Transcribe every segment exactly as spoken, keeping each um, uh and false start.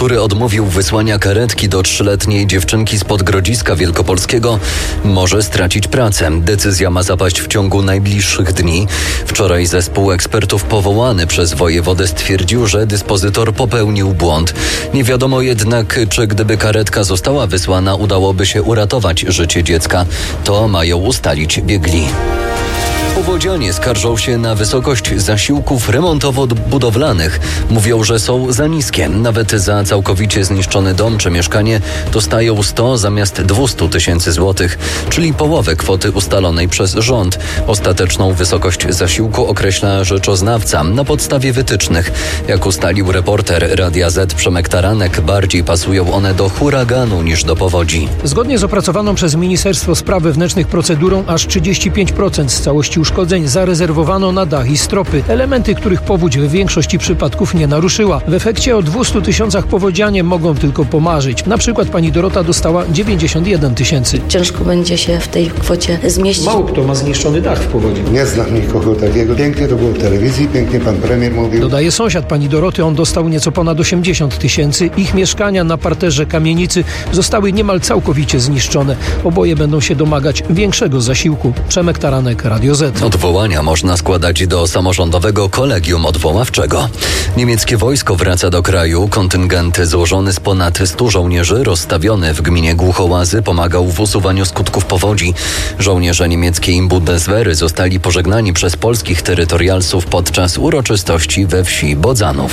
który odmówił wysłania karetki do trzyletniej dziewczynki spod Grodziska Wielkopolskiego, może stracić pracę. Decyzja ma zapaść w ciągu najbliższych dni. Wczoraj zespół ekspertów powołany przez wojewodę stwierdził, że dyspozytor popełnił błąd. Nie wiadomo jednak, czy gdyby karetka została wysłana, udałoby się uratować życie dziecka. To mają ustalić biegli. Powodzianie skarżą się na wysokość zasiłków remontowo-budowlanych. Mówią, że są za niskie. Nawet za całkowicie zniszczony dom czy mieszkanie dostają sto zamiast dwieście tysięcy złotych, czyli połowę kwoty ustalonej przez rząd. Ostateczną wysokość zasiłku określa rzeczoznawca na podstawie wytycznych. Jak ustalił reporter Radia Z Przemek Taranek, bardziej pasują one do huraganu niż do powodzi. Zgodnie z opracowaną przez Ministerstwo Spraw Wewnętrznych procedurą aż trzydzieści pięć procent z całości uszkodzeń zarezerwowano na dach i stropy, elementy, których powódź w większości przypadków nie naruszyła. W efekcie o dwustu tysiącach powodzianie mogą tylko pomarzyć. Na przykład pani Dorota dostała dziewięćdziesiąt jeden tysięcy. Ciężko będzie się w tej kwocie zmieścić. Mało kto ma zniszczony dach w powodziu. Nie znam nikogo takiego. Pięknie to było w telewizji, pięknie pan premier mówił. Dodaje sąsiad pani Doroty, on dostał nieco ponad osiemdziesiąt tysięcy. Ich mieszkania na parterze kamienicy zostały niemal całkowicie zniszczone. Oboje będą się domagać większego zasiłku. Przemek Taranek, Radio Z. Odwołania można składać do samorządowego kolegium odwoławczego. Niemieckie wojsko wraca do kraju. Kontyngent złożony z ponad stu żołnierzy rozstawiony w gminie Głuchołazy pomagał w usuwaniu skutków powodzi. Żołnierze niemieckiej Bundeswehry zostali pożegnani przez polskich terytorialsów podczas uroczystości we wsi Bodzanów.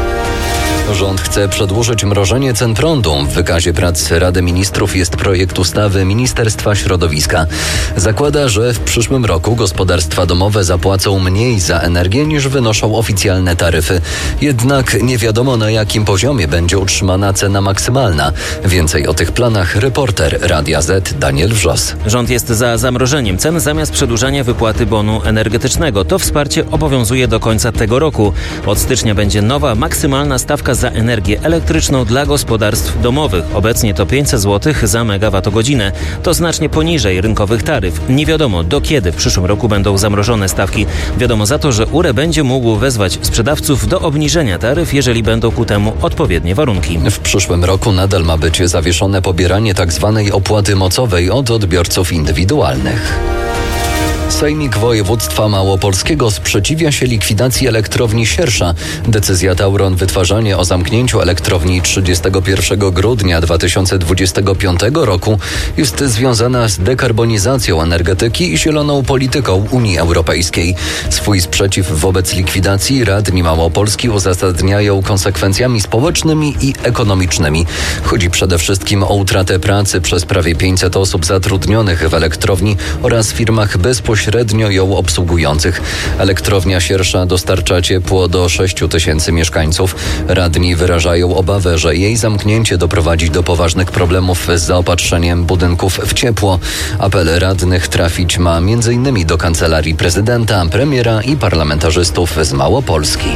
Rząd chce przedłużyć mrożenie cen prądu. W wykazie prac Rady Ministrów jest projekt ustawy Ministerstwa Środowiska. Zakłada, że w przyszłym roku gospodarstwa domowe zapłacą mniej za energię niż wynoszą oficjalne taryfy. Jednak nie wiadomo, na jakim poziomie będzie utrzymana cena maksymalna. Więcej o tych planach reporter Radia Z Daniel Wrzos. Rząd jest za zamrożeniem cen zamiast przedłużania wypłaty bonu energetycznego. To wsparcie obowiązuje do końca tego roku. Od stycznia będzie nowa maksymalna stawka za energię elektryczną dla gospodarstw domowych. Obecnie to pięćset złotych za megawattogodzinę. To znacznie poniżej rynkowych taryf. Nie wiadomo, do kiedy w przyszłym roku będą zamrożone stawki. Wiadomo za to, że U R E będzie mógł wezwać sprzedawców do obniżenia taryf, jeżeli będą ku temu odpowiednie warunki. W przyszłym roku nadal ma być zawieszone pobieranie tzw. opłaty mocowej od odbiorców indywidualnych. Sejmik Województwa Małopolskiego sprzeciwia się likwidacji elektrowni Siersza. Decyzja Tauron Wytwarzanie o zamknięciu elektrowni trzydziestego pierwszego grudnia dwa tysiące dwudziestego piątego roku jest związana z dekarbonizacją energetyki i zieloną polityką Unii Europejskiej. Swój sprzeciw wobec likwidacji radni Małopolski uzasadniają konsekwencjami społecznymi i ekonomicznymi. Chodzi przede wszystkim o utratę pracy przez prawie pięćset osób zatrudnionych w elektrowni oraz firmach bezpośrednio średnio ją obsługujących. Elektrownia Siersza dostarcza ciepło do sześciu tysięcy mieszkańców. Radni wyrażają obawę, że jej zamknięcie doprowadzi do poważnych problemów z zaopatrzeniem budynków w ciepło. Apel radnych trafić ma między innymi do kancelarii prezydenta, premiera i parlamentarzystów z Małopolski.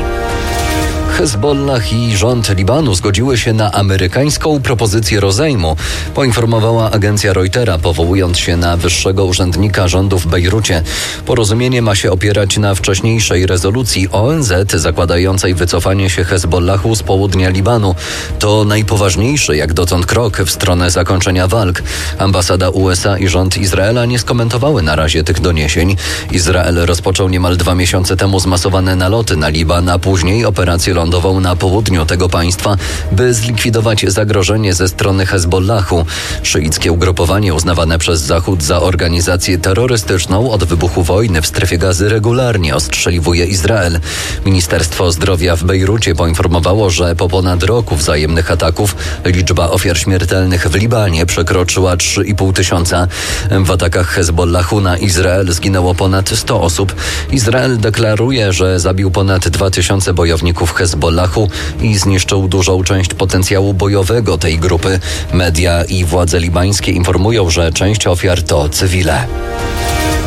Hezbollah i rząd Libanu zgodziły się na amerykańską propozycję rozejmu, poinformowała agencja Reutera, powołując się na wyższego urzędnika rządu w Bejrucie. Porozumienie ma się opierać na wcześniejszej rezolucji O N Z zakładającej wycofanie się Hezbollahu z południa Libanu. To najpoważniejszy jak dotąd krok w stronę zakończenia walk. Ambasada U S A i rząd Izraela nie skomentowały na razie tych doniesień. Izrael rozpoczął niemal dwa miesiące temu zmasowane naloty na Liban, a później operację lądową na południu tego państwa, by zlikwidować zagrożenie ze strony Hezbollahu. Szyickie ugrupowanie uznawane przez Zachód za organizację terrorystyczną od wybuchu wojny w strefie Gazy regularnie ostrzeliwuje Izrael. Ministerstwo Zdrowia w Bejrucie poinformowało, że po ponad roku wzajemnych ataków liczba ofiar śmiertelnych w Libanie przekroczyła trzy i pół tysiąca. W atakach Hezbollahu na Izrael zginęło ponad sto osób. Izrael deklaruje, że zabił ponad dwa tysiące bojowników Hezbollahu i zniszczył dużą część potencjału bojowego tej grupy. Media i władze libańskie informują, że część ofiar to cywile.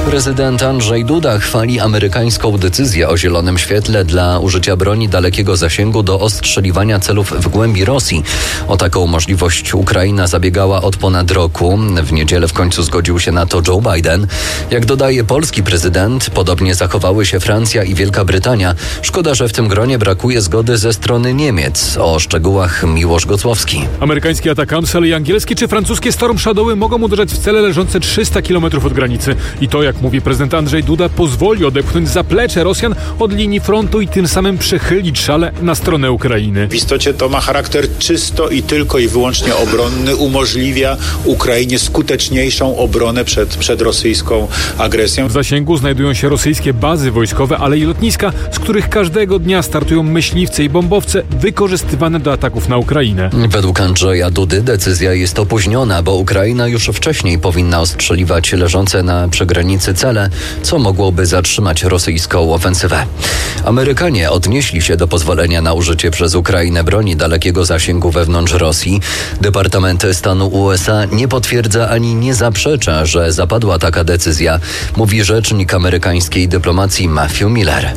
Prezydent Andrzej Duda chwali amerykańską decyzję o zielonym świetle dla użycia broni dalekiego zasięgu do ostrzeliwania celów w głębi Rosji. O taką możliwość Ukraina zabiegała od ponad roku. W niedzielę w końcu zgodził się na to Joe Biden. Jak dodaje polski prezydent, podobnie zachowały się Francja i Wielka Brytania. Szkoda, że w tym gronie brakuje zgody ze strony Niemiec. O szczegółach Miłosz Gocłowski. Amerykański atak A M S, ale i angielskie czy francuskie Storm Shadowy mogą uderzać w cele leżące trzysta kilometrów od granicy. I to, jak mówi prezydent Andrzej Duda, pozwoli odepchnąć zaplecze Rosjan od linii frontu i tym samym przechylić szale na stronę Ukrainy. W istocie to ma charakter czysto i tylko i wyłącznie obronny. Umożliwia Ukrainie skuteczniejszą obronę przed, przed rosyjską agresją. W zasięgu znajdują się rosyjskie bazy wojskowe, ale i lotniska, z których każdego dnia startują myśliwce i bombowce wykorzystywane do ataków na Ukrainę. Według Andrzeja Dudy decyzja jest opóźniona, bo Ukraina już wcześniej powinna ostrzeliwać leżące na przegranicy cele, co mogłoby zatrzymać rosyjską ofensywę. Amerykanie odnieśli się do pozwolenia na użycie przez Ukrainę broni dalekiego zasięgu wewnątrz Rosji. Departament Stanu U S A nie potwierdza ani nie zaprzecza, że zapadła taka decyzja, mówi rzecznik amerykańskiej dyplomacji Matthew Miller.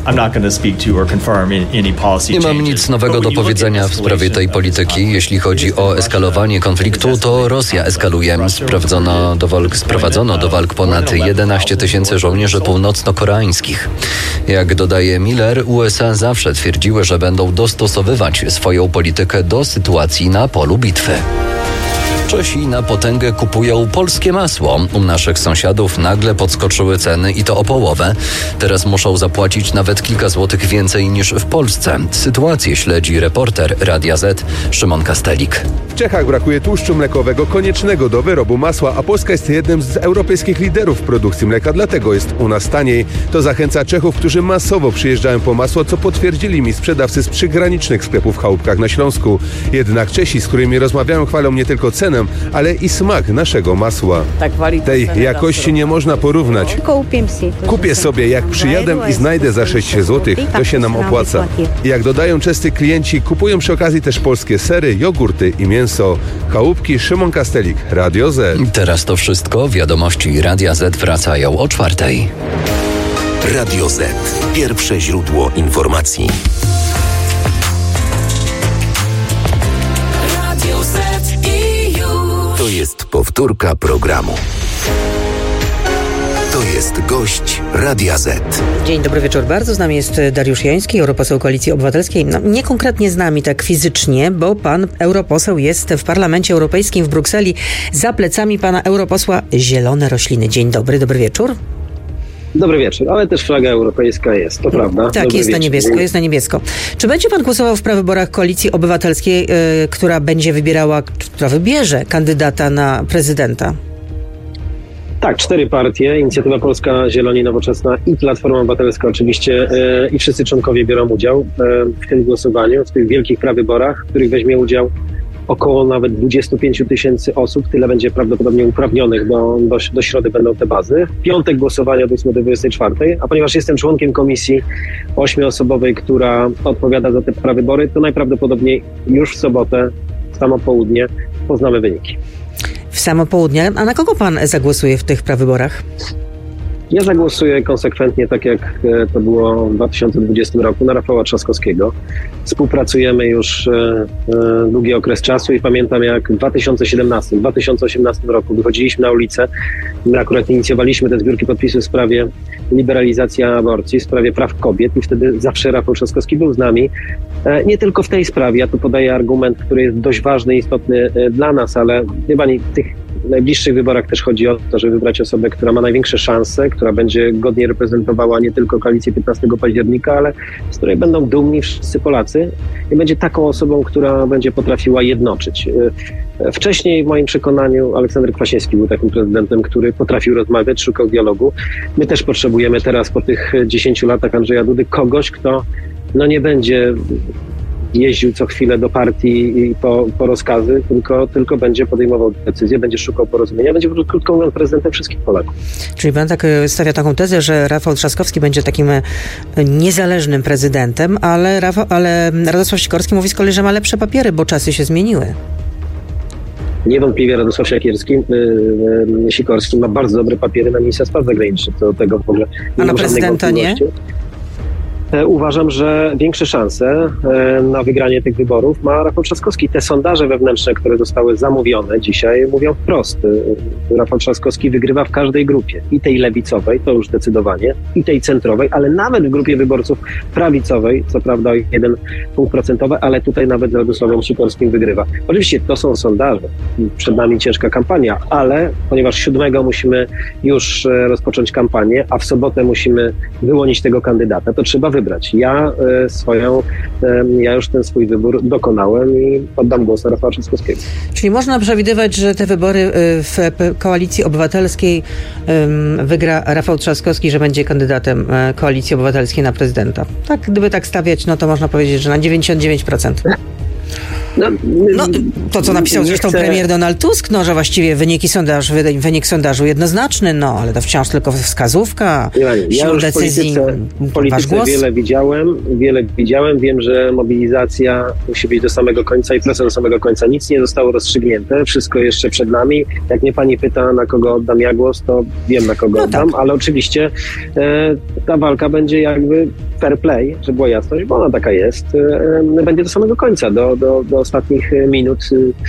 Nie mam nic nowego do powiedzenia w sprawie tej polityki. Jeśli chodzi o eskalowanie konfliktu, to Rosja eskaluje. Sprawdzono do walk, sprowadzono do walk ponad jedenaście tysięcy żołnierzy północno-koreańskich. Jak dodaje Miller, U S A zawsze twierdziły, że będą dostosowywać swoją politykę do sytuacji na polu bitwy. Czesi na potęgę kupują polskie masło. U naszych sąsiadów nagle podskoczyły ceny i to o połowę. Teraz muszą zapłacić nawet kilka złotych więcej niż w Polsce. Sytuację śledzi reporter Radia Z Szymon Kastelik. W Czechach brakuje tłuszczu mlekowego koniecznego do wyrobu masła, a Polska jest jednym z europejskich liderów w produkcji mleka, dlatego jest u nas taniej. To zachęca Czechów, którzy masowo przyjeżdżają po masło, co potwierdzili mi sprzedawcy z przygranicznych sklepów w chałupkach na Śląsku. Jednak Czesi, z którymi rozmawiałem, chwalą nie tylko cenę, ale i smak naszego masła. Tej jakości nie można porównać. Kupię sobie, jak przyjadę i znajdę za sześć złotych, to się nam opłaca. Jak dodają czescy klienci, kupują przy okazji też polskie sery, jogurty i mięso. Chałupki, Szymon Kastelik, Radio Z. Teraz to wszystko. Wiadomości Radia Z wracają o czwartej. Radio Z. Pierwsze źródło informacji. To jest powtórka programu. To jest gość Radia Z. Dzień dobry wieczór bardzo. Z nami jest Dariusz Joński, europoseł Koalicji Obywatelskiej. No, nie konkretnie z nami tak fizycznie, bo pan europoseł jest w Parlamencie Europejskim w Brukseli. Za plecami pana europosła zielone rośliny. Dzień dobry, dobry wieczór. Dobry wieczór, ale też flaga europejska jest, to prawda. Tak, Dobry jest wieczór. na niebiesko, jest na niebiesko. Czy będzie pan głosował w prawyborach Koalicji Obywatelskiej, yy, która będzie wybierała, która wybierze kandydata na prezydenta? Tak, cztery partie, Inicjatywa Polska, Zieloni, Nowoczesna i Platforma Obywatelska oczywiście yy, i wszyscy członkowie biorą udział yy, w tym głosowaniu, w tych wielkich prawyborach, w których weźmie udział około nawet dwadzieścia pięć tysięcy osób, tyle będzie prawdopodobnie uprawnionych, do, do, do środy będą te bazy. W piątek głosowania do ósmej do dwudziestej czwartej, a ponieważ jestem członkiem komisji ośmioosobowej, która odpowiada za te prawybory, to najprawdopodobniej już w sobotę, w samo południe, poznamy wyniki. W samo południe. A na kogo pan zagłosuje w tych prawyborach? Ja zagłosuję konsekwentnie, tak jak to było w dwa tysiące dwudziestym roku, na Rafała Trzaskowskiego. Współpracujemy już e, e, długi okres czasu i pamiętam, jak w dwa tysiące siedemnastym, dwa tysiące osiemnastym roku wychodziliśmy na ulicę. My akurat inicjowaliśmy te zbiórki podpisów w sprawie liberalizacji aborcji, w sprawie praw kobiet i wtedy zawsze Rafał Trzaskowski był z nami. E, nie tylko w tej sprawie, ja tu podaję argument, który jest dość ważny i istotny e, dla nas, ale chyba nie tych w najbliższych wyborach też chodzi o to, żeby wybrać osobę, która ma największe szanse, która będzie godnie reprezentowała nie tylko koalicję piętnastego października, ale z której będą dumni wszyscy Polacy i będzie taką osobą, która będzie potrafiła jednoczyć. Wcześniej w moim przekonaniu Aleksander Kwaśniewski był takim prezydentem, który potrafił rozmawiać, szukał dialogu. My też potrzebujemy teraz po tych dziesięciu latach Andrzeja Dudy kogoś, kto no nie będzie jeździł co chwilę do partii i po, po rozkazy, tylko, tylko będzie podejmował decyzje, będzie szukał porozumienia, będzie krótko mówiąc prezydentem wszystkich Polaków. Czyli pan tak stawia taką tezę, że Rafał Trzaskowski będzie takim niezależnym prezydentem, ale, Rafał, ale Radosław Sikorski mówi z kolei, że ma lepsze papiery, bo czasy się zmieniły. Niewątpliwie Radosław Siekierski, yy, yy, Sikorski ma bardzo dobre papiery na ministra spraw zagranicznych. To tego w ogóle nie A na ma prezydenta nie? Uważam, że większe szanse na wygranie tych wyborów ma Rafał Trzaskowski. Te sondaże wewnętrzne, które zostały zamówione dzisiaj, mówią wprost. Rafał Trzaskowski wygrywa w każdej grupie. I tej lewicowej, to już zdecydowanie, i tej centrowej, ale nawet w grupie wyborców prawicowej, co prawda o jeden punkt procentowy, ale tutaj nawet z Radosławem Sikorskim wygrywa. Oczywiście to są sondaże. Przed nami ciężka kampania, ale ponieważ siódmego musimy już rozpocząć kampanię, a w sobotę musimy wyłonić tego kandydata, to trzeba wybrać. Ja e, swoją, e, ja już ten swój wybór dokonałem i oddam głos na Rafała Trzaskowskiego. Czyli można przewidywać, że te wybory w Koalicji Obywatelskiej wygra Rafał Trzaskowski, że będzie kandydatem Koalicji Obywatelskiej na prezydenta. Tak, gdyby tak stawiać, no to można powiedzieć, że na dziewięćdziesiąt dziewięć procent. No, no, to, co napisał zresztą chcę... premier Donald Tusk, no, że właściwie wyniki sondażu, wynik sondażu jednoznaczny, no, ale to wciąż tylko wskazówka, ja, ja już decyzji, w polityce wiele widziałem, wiele widziałem, wiem, że mobilizacja musi być do samego końca i presja do samego końca. Nic nie zostało rozstrzygnięte, wszystko jeszcze przed nami. Jak mnie pani pyta, na kogo oddam ja głos, to wiem, na kogo no oddam, tak. Ale oczywiście e, ta walka będzie jakby fair play, żeby była jasność, bo ona taka jest, e, będzie do samego końca, do, do, do ostatnich minut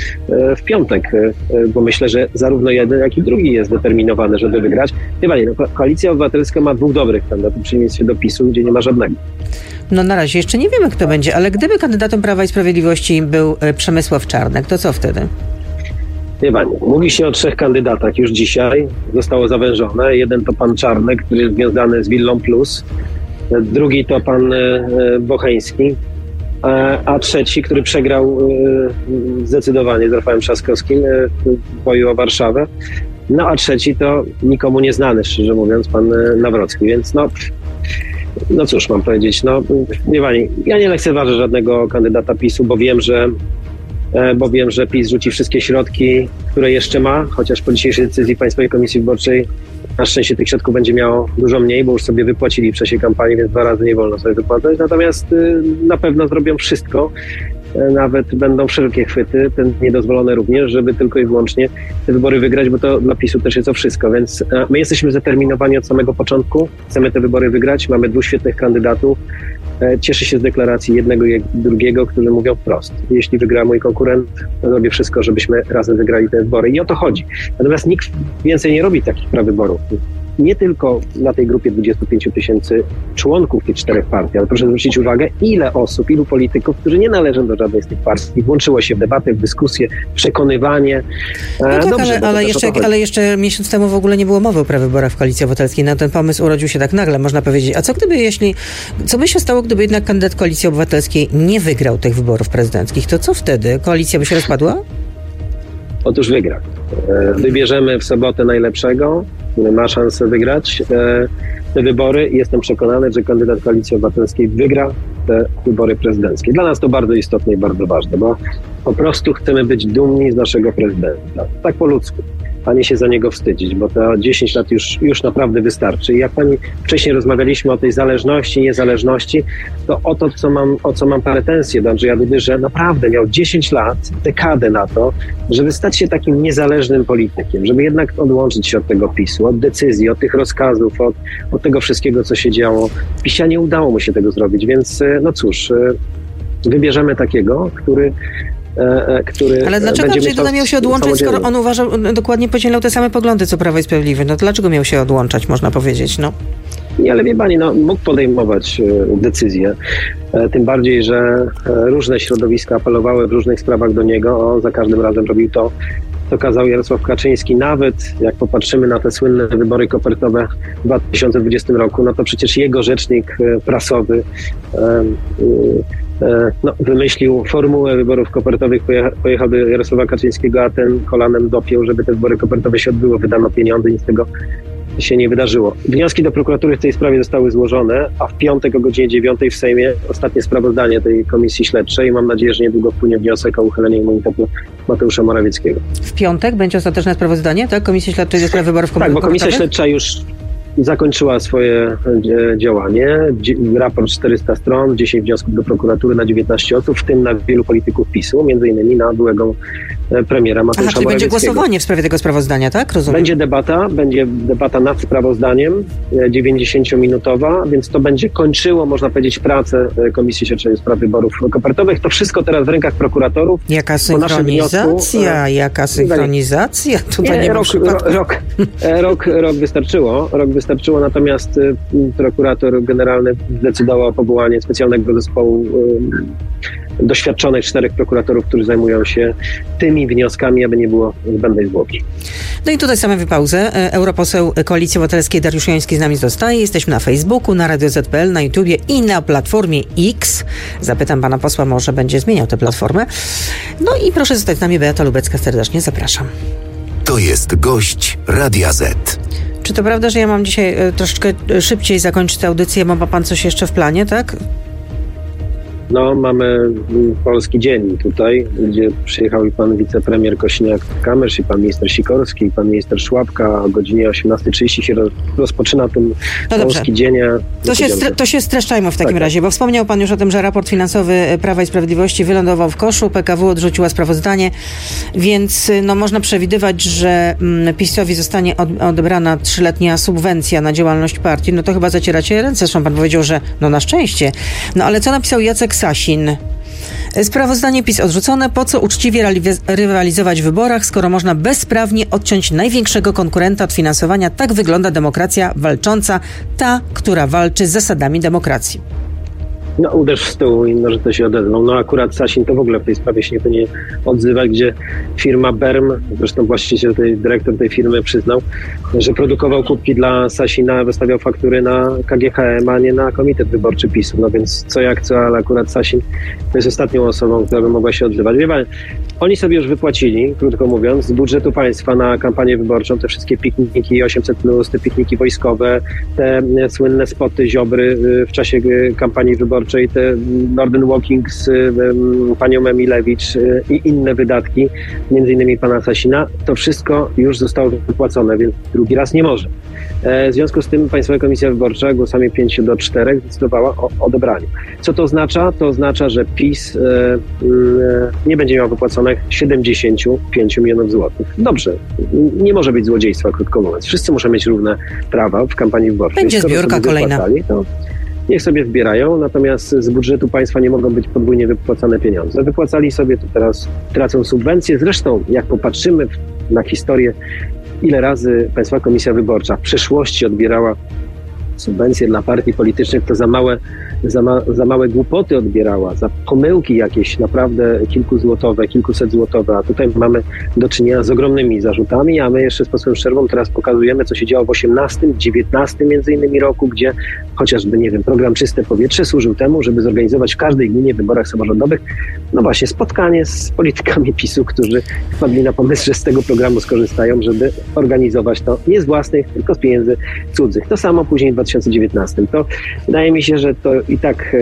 w piątek, bo myślę, że zarówno jeden, jak i drugi jest zdeterminowany, żeby wygrać. Chyba nie, no, Koalicja Obywatelska ma dwóch dobrych kandydatów, w przeciwieństwie do PiSu, gdzie nie ma żadnego. No na razie jeszcze nie wiemy, kto będzie, ale gdyby kandydatem Prawa i Sprawiedliwości był Przemysław Czarnek, to co wtedy? Nie pani, mówi się o trzech kandydatach już dzisiaj, zostało zawężone. Jeden to pan Czarnek, który jest związany z Willą Plus, drugi to pan Bocheński, a trzeci, który przegrał zdecydowanie z Rafałem Trzaskowskim w boju o Warszawę. No a trzeci to nikomu nieznany, szczerze mówiąc, pan Nawrocki. Więc no, no cóż mam powiedzieć, no nie pani, ja nie lekceważę żadnego kandydata PiSu, bo wiem, że bo wiem, że PiS rzuci wszystkie środki, które jeszcze ma, chociaż po dzisiejszej decyzji Państwowej Komisji Wyborczej na szczęście tych środków będzie miało dużo mniej, bo już sobie wypłacili w czasie kampanii, więc dwa razy nie wolno sobie wypłacać. Natomiast y, na pewno zrobią wszystko, y, nawet będą wszelkie chwyty, te niedozwolone również, żeby tylko i wyłącznie te wybory wygrać, bo to dla PiSu też jest o wszystko. Więc y, my jesteśmy zdeterminowani od samego początku, chcemy te wybory wygrać, mamy dwóch świetnych kandydatów. Cieszę się z deklaracji jednego i drugiego, którzy mówią wprost. Jeśli wygra mój konkurent, to robię wszystko, żebyśmy razem wygrali te wybory. I o to chodzi. Natomiast nikt więcej nie robi takich prawyborów. Nie tylko na tej grupie dwudziestu pięciu tysięcy członków tych czterech partii, ale proszę zwrócić uwagę, ile osób, ilu polityków, którzy nie należą do żadnej z tych partii, włączyło się w debatę, w dyskusję, w przekonywanie. No tak, Dobrze, ale, ale, jeszcze, ale jeszcze miesiąc temu w ogóle nie było mowy o prawyborach w Koalicji Obywatelskiej. Na ten pomysł urodził się tak nagle, można powiedzieć. A co gdyby, jeśli, co by się stało, gdyby jednak kandydat Koalicji Obywatelskiej nie wygrał tych wyborów prezydenckich? To co wtedy? Koalicja by się rozpadła? Otóż wygra. Wybierzemy w sobotę najlepszego, który ma szansę wygrać te wybory i jestem przekonany, że kandydat Koalicji Obywatelskiej wygra te wybory prezydenckie. Dla nas to bardzo istotne i bardzo ważne, bo po prostu chcemy być dumni z naszego prezydenta. Tak po ludzku, a nie się za niego wstydzić, bo to dziesięć lat już, już naprawdę wystarczy. I jak pani wcześniej rozmawialiśmy o tej zależności, niezależności, to o to, co mam, o co mam pretensje do Andrzeja Dudy, że naprawdę miał dziesięć lat, dekadę na to, żeby stać się takim niezależnym politykiem, żeby jednak odłączyć się od tego PiSu, od decyzji, od tych rozkazów, od, od tego wszystkiego, co się działo. W PiSie nie udało mu się tego zrobić, więc no cóż, wybierzemy takiego, który Który Ale dlaczego Andrzej Duda miał się odłączyć, skoro on uważał, dokładnie podzielał te same poglądy, co Prawo i Sprawiedliwe? No dlaczego miał się odłączać, można powiedzieć, no? Nie, ale wie pani, no, mógł podejmować decyzje, tym bardziej, że różne środowiska apelowały w różnych sprawach do niego, on za każdym razem robił to, co kazał Jarosław Kaczyński. Nawet jak popatrzymy na te słynne wybory kopertowe w dwa tysiące dwudziestym roku, no to przecież jego rzecznik prasowy no, wymyślił formułę wyborów kopertowych, pojecha, pojechał do Jarosława Kaczyńskiego, a ten kolanem dopiął, żeby te wybory kopertowe się odbyły, wydano pieniądze, nic z tego się nie wydarzyło. Wnioski do prokuratury w tej sprawie zostały złożone, a w piątek o godzinie dziewiątej w Sejmie ostatnie sprawozdanie tej komisji śledczej. Mam nadzieję, że niedługo wpłynie wniosek o uchylenie immunitetu Mateusza Morawieckiego. W piątek będzie ostateczne sprawozdanie, tak? Komisji śledczej do spraw wyborów kopertowych? Tak, bo komisja śledcza już zakończyła swoje działanie. Raport czterysta stron, dziesięć wniosków do prokuratury na dziewiętnaście osób, w tym na wielu polityków PiSu, między innymi na byłego premiera Mateusza Aha, czyli będzie głosowanie w sprawie tego sprawozdania, tak? Rozumiem. Będzie debata, będzie debata nad sprawozdaniem, dziewięćdziesięciominutowa, więc to będzie kończyło, można powiedzieć, pracę Komisji Śledczej do Spraw Wyborów Kopertowych. To wszystko teraz w rękach prokuratorów. Jaka synchronizacja? Wniosku, jaka synchronizacja? Tutaj nie, nie rok, rok, rok, rok, rok wystarczyło. Rok wystarczyło, natomiast prokurator generalny zdecydował o powołaniu specjalnego zespołu doświadczonych czterech prokuratorów, którzy zajmują się tymi wnioskami, aby nie było zbędnej zwłoki. No i tutaj stawiamy pauzę. Europoseł Koalicji Obywatelskiej Dariusz Joński z nami zostaje. Jesteśmy na Facebooku, na Radio Z kropka pe el, na YouTubie i na platformie X. Zapytam pana posła, może będzie zmieniał tę platformę. No i proszę zostać z nami, Beata Lubecka, serdecznie zapraszam. To jest gość Radia Z. Czy to prawda, że ja mam dzisiaj troszeczkę szybciej zakończyć tę audycję, bo ma pan coś jeszcze w planie, tak? No, mamy Polski Dzień tutaj, gdzie przyjechał i pan wicepremier Kosiniak-Kamysz, i pan minister Sikorski, i pan minister Szłapka. O godzinie osiemnasta trzydzieści się rozpoczyna ten no Polski Dzień. To się, stre- to się streszczajmy w takim tak. razie, bo wspomniał pan już o tym, że raport finansowy Prawa i Sprawiedliwości wylądował w koszu, P K W odrzuciła sprawozdanie, więc no, można przewidywać, że mm, PiS-owi zostanie od- odebrana trzyletnia subwencja na działalność partii. No to chyba zacieracie ręce, zresztą pan powiedział, że no na szczęście. No ale co napisał Jacek Sasin? Sprawozdanie PiS odrzucone. Po co uczciwie rywalizować w wyborach, skoro można bezprawnie odciąć największego konkurenta od finansowania? Tak wygląda demokracja walcząca, ta, która walczy z zasadami demokracji. No uderz w stół i może to się odezwał. No akurat Sasin to w ogóle w tej sprawie się nie powinien odzywać, gdzie firma Berm, zresztą właściciel, tej, dyrektor tej firmy przyznał, że produkował kubki dla Sasina, wystawiał faktury na K G H M, a nie na Komitet Wyborczy PiSu. No więc co jak co, ale akurat Sasin to jest ostatnią osobą, która by mogła się odzywać. Wie pan, oni sobie już wypłacili, krótko mówiąc, z budżetu państwa na kampanię wyborczą te wszystkie pikniki osiemset plus, te pikniki wojskowe, te słynne spoty Ziobry w czasie kampanii wyborczej, te Norden Walking z um, panią Emilewicz i inne wydatki, między innymi pana Sasina, to wszystko już zostało wypłacone, więc drugi raz nie może. E, w związku z tym Państwowa Komisja Wyborcza głosami pięć do czterech zdecydowała o odebraniu. Co to oznacza? To oznacza, że PiS e, e, nie będzie miał wypłaconych siedemdziesiąt pięć milionów złotych. Dobrze, nie może być złodziejstwa, krótko mówiąc. Wszyscy muszą mieć równe prawa w kampanii wyborczej. Będzie zbiórka kolejna. To niech sobie zbierają, natomiast z budżetu państwa nie mogą być podwójnie wypłacane pieniądze. Wypłacali sobie, to teraz tracą subwencje. Zresztą, jak popatrzymy na historię, ile razy Państwowa Komisja Wyborcza w przeszłości odbierała subwencje dla partii politycznych, to za małe, za, ma, za małe głupoty odbierała, za pomyłki jakieś naprawdę kilkuzłotowe, kilkusetzłotowe, a tutaj mamy do czynienia z ogromnymi zarzutami, a my jeszcze z posłem Szczerbą teraz pokazujemy, co się działo w osiemnastym, dziewiętnastym między innymi roku, gdzie chociażby, nie wiem, program Czyste Powietrze służył temu, żeby zorganizować w każdej gminie w wyborach samorządowych, no właśnie, spotkanie z politykami PiSu, którzy wpadli na pomysł, że z tego programu skorzystają, żeby organizować to nie z własnych, tylko z pieniędzy cudzych. To samo później w dwa tysiące dziewiętnastym. To wydaje mi się, że to i tak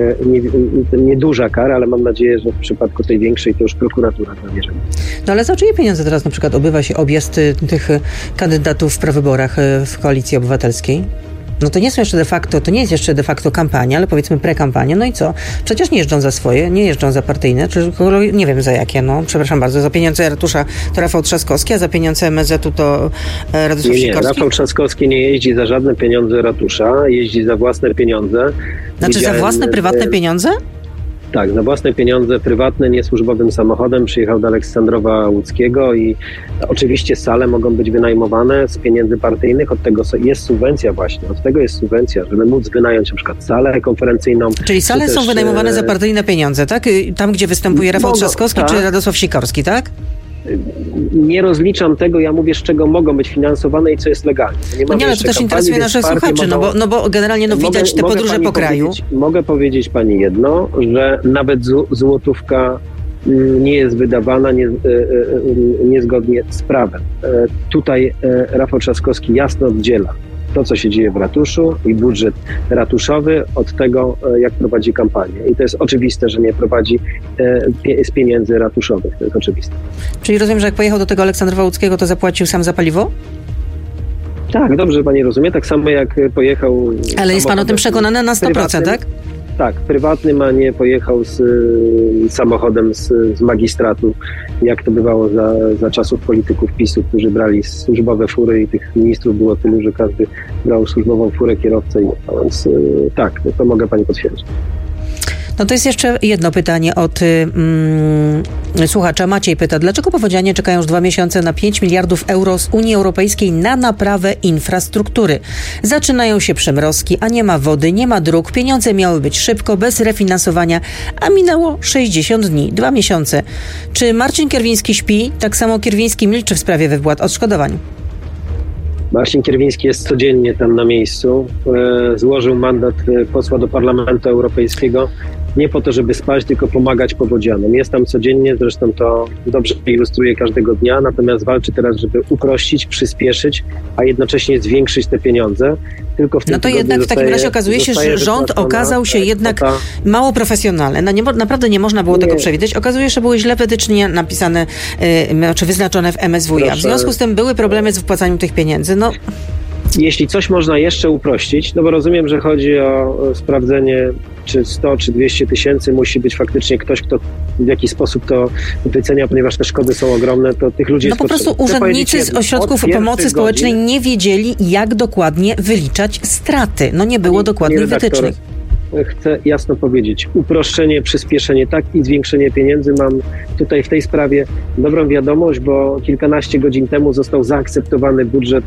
nieduża nie kara, ale mam nadzieję, że w przypadku tej większej to już prokuratura zabierze. No ale za czyje pieniądze teraz na przykład odbywa się objazd tych kandydatów w prawyborach w Koalicji Obywatelskiej? No to nie są jeszcze de facto, to nie jest jeszcze de facto kampania, ale powiedzmy prekampania. No i co? Przecież nie jeżdżą za swoje, nie jeżdżą za partyjne, czy nie wiem za jakie, no przepraszam bardzo, za pieniądze ratusza to Rafał Trzaskowski, a za pieniądze M S Z-u to Radosław nie, nie, Sikorski? Rafał Trzaskowski nie jeździ za żadne pieniądze ratusza, jeździ za własne pieniądze. Znaczy Widziałem, za własne, prywatne pieniądze? Tak, za własne pieniądze prywatne, niesłużbowym samochodem przyjechał do Aleksandrowa Łódzkiego i oczywiście sale mogą być wynajmowane z pieniędzy partyjnych, od tego jest subwencja właśnie, od tego jest subwencja, żeby móc wynająć na przykład salę konferencyjną. Czyli sale też, są wynajmowane za partyjne pieniądze, tak? Tam, gdzie występuje Rafał mogą, Trzaskowski tak. czy Radosław Sikorski, tak? Nie rozliczam tego, ja mówię, z czego mogą być finansowane i co jest legalne. Nie, no nie, ale to też interesuje naszych słuchaczy, mogą, no, bo, no bo generalnie no, mogę, widać te podróże po kraju. Mogę powiedzieć pani jedno, że nawet złotówka nie jest wydawana nie, niezgodnie z prawem. Tutaj Rafał Trzaskowski jasno oddziela to, co się dzieje w ratuszu i budżet ratuszowy od tego, jak prowadzi kampanię. I to jest oczywiste, że nie prowadzi e, z pieniędzy ratuszowych. To jest oczywiste. Czyli rozumiem, że jak pojechał do tego Aleksandrowa Łódzkiego, to zapłacił sam za paliwo? Tak, dobrze pani rozumie. Tak samo jak pojechał... Ale jest pan o tym przekonany na sto procent, tak? tak, prywatnym, a nie pojechał z y, samochodem z, z magistratu, jak to bywało za, za czasów polityków PiSu, którzy brali służbowe fury i tych ministrów było tylu, że każdy brał służbową furę kierowcę. Więc y, tak, to mogę pani potwierdzić. No to jest jeszcze jedno pytanie od mm, słuchacza. Maciej pyta, dlaczego powodzianie czekają już dwa miesiące na pięć miliardów euro z Unii Europejskiej na naprawę infrastruktury? Zaczynają się przymrozki, a nie ma wody, nie ma dróg. Pieniądze miały być szybko, bez refinansowania, a minęło sześćdziesiąt dni, dwa miesiące. Czy Marcin Kierwiński śpi? Tak samo Kierwiński milczy w sprawie wypłat odszkodowań. Marcin Kierwiński jest codziennie tam na miejscu. E, złożył mandat posła do Parlamentu Europejskiego nie po to, żeby spać, tylko pomagać powodzianom. Jest tam codziennie, zresztą to dobrze ilustruje każdego dnia, natomiast walczy teraz, żeby uprościć, przyspieszyć, a jednocześnie zwiększyć te pieniądze. Tylko w tym no to jednak w takim zostaje, razie okazuje się, że rząd okazał się jednak kwota mało profesjonalny. No nie, naprawdę nie można było nie. tego przewidzieć. Okazuje się, że były źle wytycznie napisane, yy, czy wyznaczone w M S W iA. W związku z tym były problemy z wypłacaniem tych pieniędzy. No. Jeśli coś można jeszcze uprościć, no bo rozumiem, że chodzi o sprawdzenie, czy sto, czy dwieście tysięcy, musi być faktycznie ktoś, kto w jakiś sposób to wycenia, ponieważ te szkody są ogromne, to tych ludzi no jest po prostu potrzebne. urzędnicy z ośrodków pomocy społecznej godzin nie wiedzieli, jak dokładnie wyliczać straty. No nie było dokładnych wytycznych. Chcę jasno powiedzieć, uproszczenie, przyspieszenie, tak i zwiększenie pieniędzy. Mam tutaj w tej sprawie dobrą wiadomość, bo kilkanaście godzin temu został zaakceptowany budżet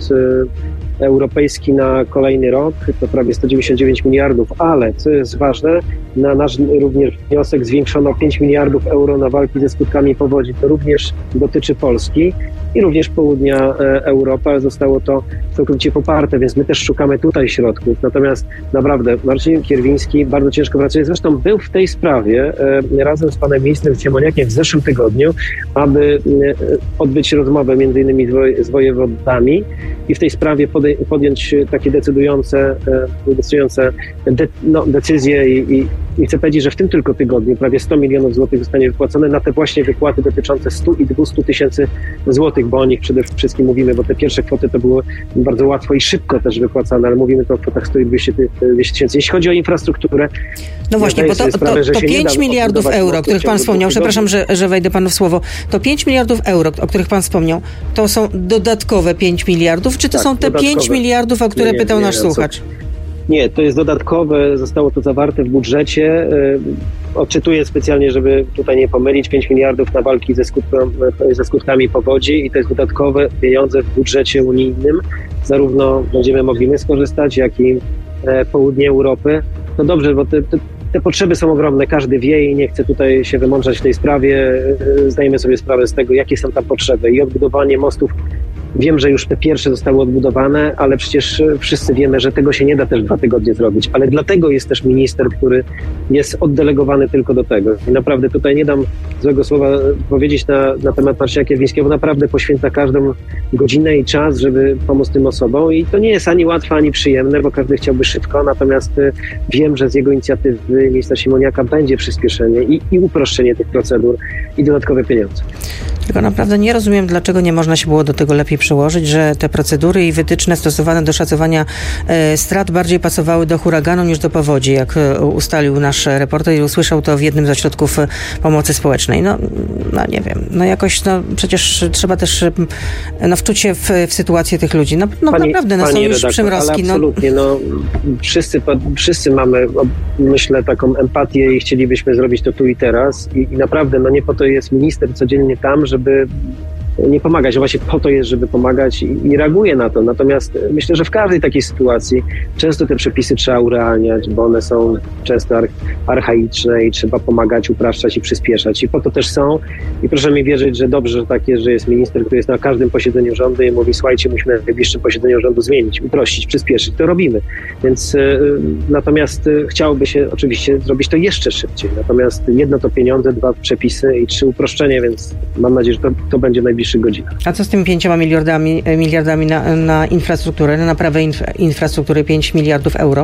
y, europejski na kolejny rok, to prawie sto dziewięćdziesiąt dziewięć miliardów, ale co jest ważne, na nasz również wniosek zwiększono pięć miliardów euro na walki ze skutkami powodzi. To również dotyczy Polski i również południa e, Europy, ale zostało to całkowicie poparte, więc my też szukamy tutaj środków. Natomiast naprawdę Marcin Kierwiński bardzo ciężko pracuje. Zresztą był w tej sprawie e, razem z panem ministrem Siemoniakiem w zeszłym tygodniu, aby e, odbyć rozmowę między innymi z, woj- z wojewodami i w tej sprawie podej- podjąć takie decydujące, e, decydujące de- no, decyzje i, i, i chcę powiedzieć, że w tym tylko tygodniu prawie sto milionów złotych zostanie wypłacone na te właśnie wypłaty dotyczące stu i dwustu tysięcy złotych, bo o nich przede wszystkim mówimy, bo te pierwsze kwoty to były bardzo łatwo i szybko też wypłacane, ale mówimy to o kwotach sto i dwieście tysięcy. Jeśli chodzi o infrastrukturę, no właśnie, bo to, sprawę, to, to pięć miliardów euro, o których pan wspomniał, przepraszam, że, że wejdę panu w słowo, to pięć miliardów euro, o których pan wspomniał, to są dodatkowe pięć miliardów, czy to tak, są te dodatkowe. pięć miliardów, o które nie, nie, pytał nie, nasz nie, słuchacz? Nie, to jest dodatkowe, zostało to zawarte w budżecie. Odczytuję specjalnie, żeby tutaj nie pomylić, pięć miliardów na walki ze, skutką, ze skutkami powodzi i to jest dodatkowe pieniądze w budżecie unijnym. Zarówno będziemy mogli my skorzystać, jak i południe Europy. No dobrze, bo te, te, te potrzeby są ogromne, każdy wie i nie chce tutaj się wymądrzać w tej sprawie. Zdajemy sobie sprawę z tego, jakie są tam potrzeby i odbudowanie mostów. Wiem, że już te pierwsze zostały odbudowane, ale przecież wszyscy wiemy, że tego się nie da też dwa tygodnie zrobić. Ale dlatego jest też minister, który jest oddelegowany tylko do tego. I naprawdę tutaj nie dam złego słowa powiedzieć na, na temat Marcina Kierwińskiego, bo naprawdę poświęca każdą godzinę i czas, żeby pomóc tym osobom. I to nie jest ani łatwe, ani przyjemne, bo każdy chciałby szybko. Natomiast wiem, że z jego inicjatywy ministra Siemoniaka będzie przyspieszenie i, i uproszczenie tych procedur i dodatkowe pieniądze. Tylko naprawdę nie rozumiem, dlaczego nie można się było do tego lepiej przyłożyć, że te procedury i wytyczne stosowane do szacowania e, strat bardziej pasowały do huraganu niż do powodzi, jak e, ustalił nasz reporter i usłyszał to w jednym z ośrodków pomocy społecznej. No, no nie wiem, no jakoś, no przecież trzeba też no, wczuć się w, w sytuację tych ludzi. No, no pani, naprawdę, no, są już redaktor, przymrozki. Ale absolutnie, no, no wszyscy, wszyscy mamy, myślę, taką empatię i chcielibyśmy zrobić to tu i teraz i, i naprawdę, no nie po to jest minister codziennie tam, żeby nie pomagać. Właśnie po to jest, żeby pomagać i, i reaguje na to. Natomiast myślę, że w każdej takiej sytuacji często te przepisy trzeba urealniać, bo one są często ar- archaiczne i trzeba pomagać, upraszczać i przyspieszać. I po to też są. I proszę mi wierzyć, że dobrze, że tak jest, że jest minister, który jest na każdym posiedzeniu rządu i mówi, słuchajcie, musimy na najbliższym posiedzeniu rządu zmienić, uprościć, przyspieszyć. To robimy. Więc y, natomiast y, chciałoby się oczywiście zrobić to jeszcze szybciej. Natomiast jedno to pieniądze, dwa przepisy i trzy uproszczenie, więc mam nadzieję, że to, to będzie najbliższy godzinach. A co z tymi pięcioma miliardami, miliardami na, na infrastrukturę, na naprawę infra- infrastruktury pięć miliardów euro?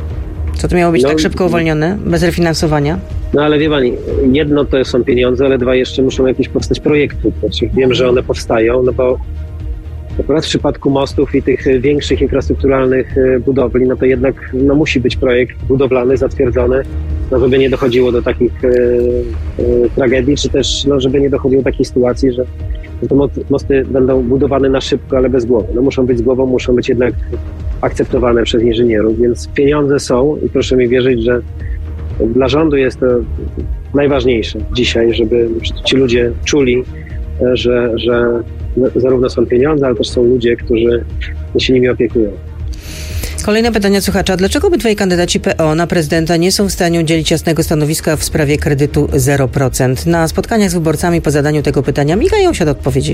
Co to miało być no, tak szybko uwolnione, bez refinansowania? No ale wie pani, jedno to są pieniądze, ale dwa jeszcze muszą jakieś powstać projekty. Znaczy, wiem, że one powstają, no bo Akurat w przypadku mostów i tych większych infrastrukturalnych budowli, no to jednak no, musi być projekt budowlany, zatwierdzony, no, żeby nie dochodziło do takich e, e, tragedii, czy też no, żeby nie dochodziło do takiej sytuacji, że te mosty będą budowane na szybko, ale bez głowy. No, muszą być z głową, muszą być jednak akceptowane przez inżynierów, więc pieniądze są i proszę mi wierzyć, że dla rządu jest to najważniejsze dzisiaj, żeby ci ludzie czuli, że, że zarówno są pieniądze, ale też są ludzie, którzy się nimi opiekują. Kolejne pytanie słuchacza. Dlaczego obydwaj kandydaci P O na prezydenta nie są w stanie udzielić jasnego stanowiska w sprawie kredytu zero procent? Na spotkaniach z wyborcami po zadaniu tego pytania migają się do odpowiedzi.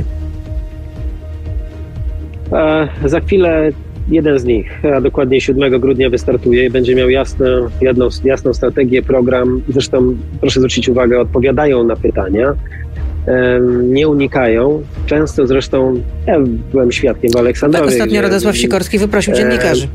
E, za chwilę jeden z nich, a dokładnie siódmego grudnia wystartuje i będzie miał jasną, jedną, jasną strategię, program. Zresztą proszę zwrócić uwagę, odpowiadają na pytania. Nie unikają. Często zresztą, ja byłem świadkiem w Aleksandrowie. Tak, ostatnio Radosław Sikorski wyprosił dziennikarzy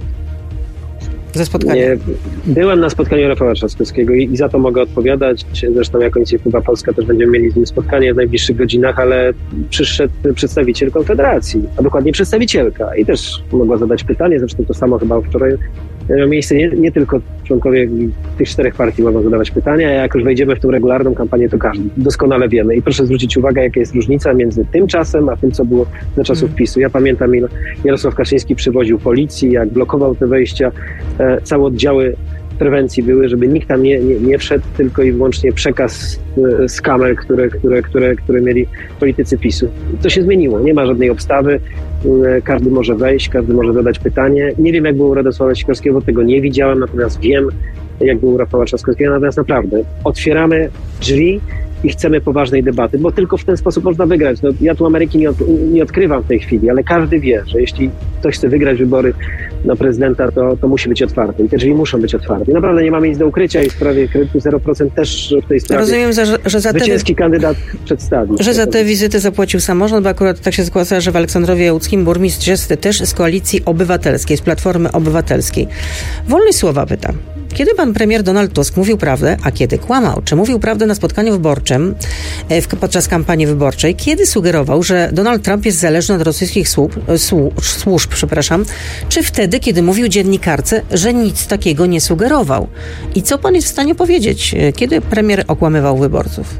ze spotkania. Byłem na spotkaniu Rafała Trzaskowskiego i, i za to mogę odpowiadać. Zresztą jako Inicjatywa Polska też będziemy mieli z nim spotkanie w najbliższych godzinach, ale przyszedł przedstawiciel Konfederacji, a dokładnie przedstawicielka i też mogła zadać pytanie, zresztą to samo chyba wczoraj miało miejsce, nie, nie tylko członkowie tych czterech partii mogą zadawać pytania, a jak już wejdziemy w tą regularną kampanię, to każdy doskonale wiemy. I proszę zwrócić uwagę, jaka jest różnica między tym czasem, a tym, co było za czasów PiSu. Ja pamiętam, ile Jarosław Kaczyński przywoził policji, jak blokował te wejścia, e, całe oddziały prewencji były, żeby nikt tam nie, nie, nie wszedł, tylko i wyłącznie przekaz e, z kamer, które, które, które, które mieli politycy PiSu. To się zmieniło, nie ma żadnej obstawy, e, każdy może wejść, każdy może zadać pytanie. Nie wiem, jak było u Radosława Sikorskiego, bo tego nie widziałem, natomiast wiem, jak było u Rafała Trzaskowskiego, natomiast naprawdę otwieramy drzwi i chcemy poważnej debaty, bo tylko w ten sposób można wygrać. No, ja tu Ameryki nie, od, nie odkrywam w tej chwili, ale każdy wie, że jeśli ktoś chce wygrać wybory na prezydenta, to, to musi być otwarty i te drzwi muszą być otwarte. I naprawdę nie mamy nic do ukrycia i w sprawie kredytu zero procent też w tej sprawie rozumiem, że, że za zwycięski te, kandydat przedstawi. Że za te wizyty zapłacił samorząd, bo akurat tak się składa, że w Aleksandrowie Łódzkim burmistrz jest też z Koalicji Obywatelskiej, z Platformy Obywatelskiej. Wolność słowa pytam. Kiedy pan premier Donald Tusk mówił prawdę, a kiedy kłamał? Czy mówił prawdę na spotkaniu wyborczym w, podczas kampanii wyborczej? Kiedy sugerował, że Donald Trump jest zależny od rosyjskich służb, służb, przepraszam, czy wtedy, kiedy mówił dziennikarce, że nic takiego nie sugerował? I co pan jest w stanie powiedzieć? Kiedy premier okłamywał wyborców?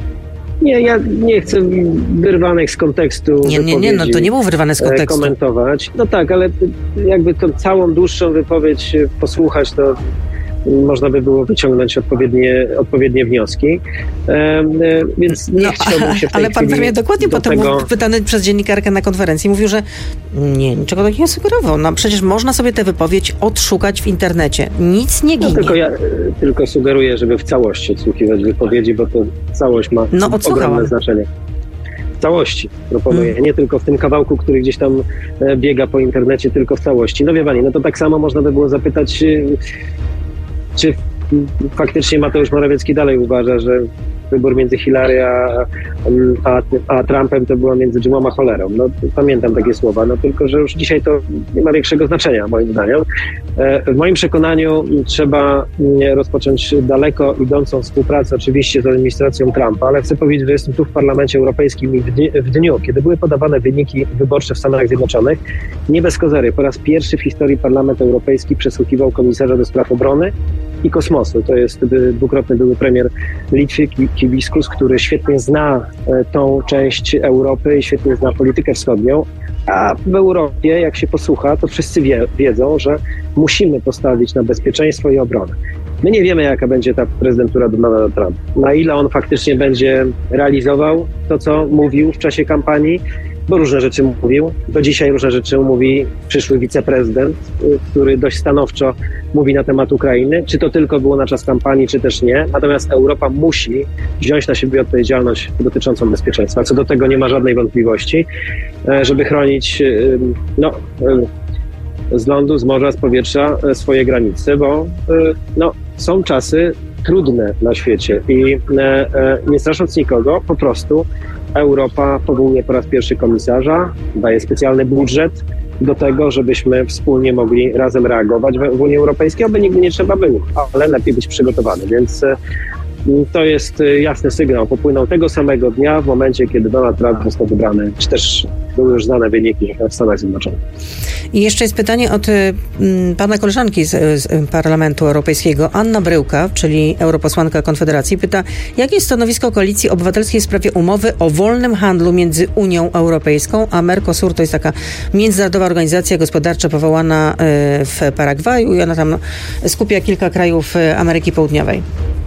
Nie, ja nie chcę wyrwanych z kontekstu Nie, nie, nie, no to nie było wyrwane z kontekstu. Komentować. No tak, ale jakby tą całą dłuższą wypowiedź posłuchać, to można by było wyciągnąć odpowiednie, odpowiednie wnioski. E, więc nie no, chciałbym się w tej Ale pan premier dokładnie do potem tego... był pytany przez dziennikarkę na konferencji, mówił, że nie, niczego takiego nie sugerował. No przecież można sobie tę wypowiedź odszukać w internecie. Nic nie ginie. No, tylko ja tylko sugeruję, żeby w całości odsłuchiwać wypowiedzi, bo to całość ma no, ogromne znaczenie. W całości proponuję, hmm. nie tylko w tym kawałku, który gdzieś tam biega po internecie, tylko w całości. No wie pani, no to tak samo można by było zapytać, czy faktycznie Mateusz Morawiecki dalej uważa, że wybór między Hillary a, a, a Trumpem to było między dżumą a cholerą. No, pamiętam takie słowa, no tylko, że już dzisiaj to nie ma większego znaczenia, moim zdaniem. W moim przekonaniu trzeba rozpocząć daleko idącą współpracę oczywiście z administracją Trumpa, ale chcę powiedzieć, że jestem tu w Parlamencie Europejskim i w dniu, w dniu kiedy były podawane wyniki wyborcze w Stanach Zjednoczonych, nie bez kozery, po raz pierwszy w historii Parlament Europejski przesłuchiwał komisarza do spraw obrony i kosmosu. To jest dwukrotny były premier Litwy, Kibiskus, który świetnie zna tą część Europy i świetnie zna politykę wschodnią, a w Europie, jak się posłucha, to wszyscy wie, wiedzą, że musimy postawić na bezpieczeństwo i obronę. My nie wiemy, jaka będzie ta prezydentura Donalda Trumpa. Na ile on faktycznie będzie realizował to, co mówił w czasie kampanii, bo różne rzeczy mówił. Do dzisiaj różne rzeczy mówi przyszły wiceprezydent, który dość stanowczo mówi na temat Ukrainy. Czy to tylko było na czas kampanii, czy też nie. Natomiast Europa musi wziąć na siebie odpowiedzialność dotyczącą bezpieczeństwa. Co do tego nie ma żadnej wątpliwości, żeby chronić no, z lądu, z morza, z powietrza swoje granice, bo no, są czasy trudne na świecie i nie strasząc nikogo, po prostu Europa powołuje po raz pierwszy komisarza, daje specjalny budżet do tego, żebyśmy wspólnie mogli razem reagować w Unii Europejskiej, aby nigdy nie trzeba było, ale lepiej być przygotowany, więc to jest jasny sygnał. Popłynął tego samego dnia, w momencie, kiedy Donald Trump został wybrany, czy też były już znane wyniki w Stanach Zjednoczonych. I jeszcze jest pytanie od y, pana koleżanki z, z Parlamentu Europejskiego, Anna Bryłka, czyli europosłanka Konfederacji, pyta, jakie jest stanowisko Koalicji Obywatelskiej w sprawie umowy o wolnym handlu między Unią Europejską a Mercosur. To jest taka międzynarodowa organizacja gospodarcza powołana y, w Paragwaju i ona tam skupia kilka krajów Ameryki Południowej.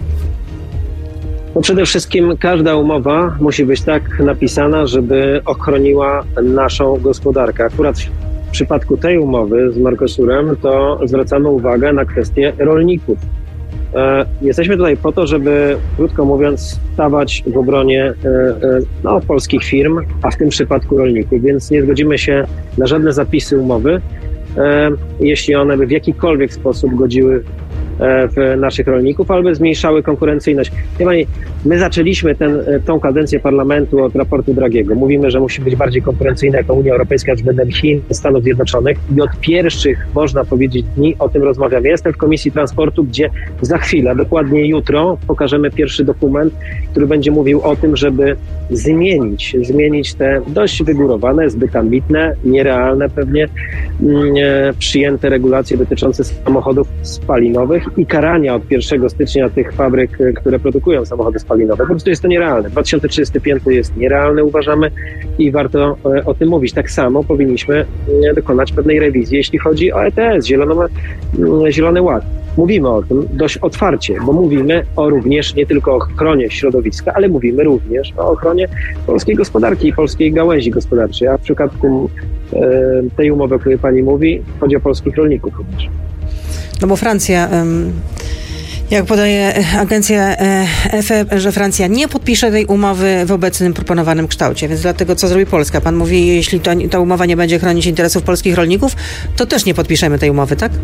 No przede wszystkim każda umowa musi być tak napisana, żeby ochroniła naszą gospodarkę. Akurat w przypadku tej umowy z Mercosurem to zwracamy uwagę na kwestię rolników. E, jesteśmy tutaj po to, żeby, krótko mówiąc, stawać w obronie e, e, no, polskich firm, a w tym przypadku rolników, więc nie zgodzimy się na żadne zapisy umowy, e, jeśli one by w jakikolwiek sposób godziły w naszych rolników, albo zmniejszały konkurencyjność. My zaczęliśmy ten, tą kadencję parlamentu od raportu Dragiego. Mówimy, że musi być bardziej konkurencyjna jako Unia Europejska względem Chin, Stanów Zjednoczonych i od pierwszych, można powiedzieć, dni o tym rozmawiamy. Ja jestem w Komisji Transportu, gdzie za chwilę, dokładnie jutro, pokażemy pierwszy dokument, który będzie mówił o tym, żeby zmienić, zmienić te dość wygórowane, zbyt ambitne, nierealne pewnie nie, przyjęte regulacje dotyczące samochodów spalinowych i karania od pierwszego stycznia tych fabryk, które produkują samochody spalinowe. Po prostu jest to nierealne. dwa tysiące trzydziesty piąty jest nierealny, uważamy, i warto o tym mówić. Tak samo powinniśmy dokonać pewnej rewizji, jeśli chodzi o E T S, Zieloną, Zielony Ład. Mówimy o tym dość otwarcie, bo mówimy o również nie tylko o ochronie środowiska, ale mówimy również o ochronie polskiej gospodarki i polskiej gałęzi gospodarczej. A w przypadku e, tej umowy, o której pani mówi, chodzi o polskich rolników również. No bo Francja, jak podaje agencja F E, że Francja nie podpisze tej umowy w obecnym proponowanym kształcie, więc dlatego co zrobi Polska? Pan mówi, jeśli ta, ta umowa nie będzie chronić interesów polskich rolników, to też nie podpiszemy tej umowy, tak?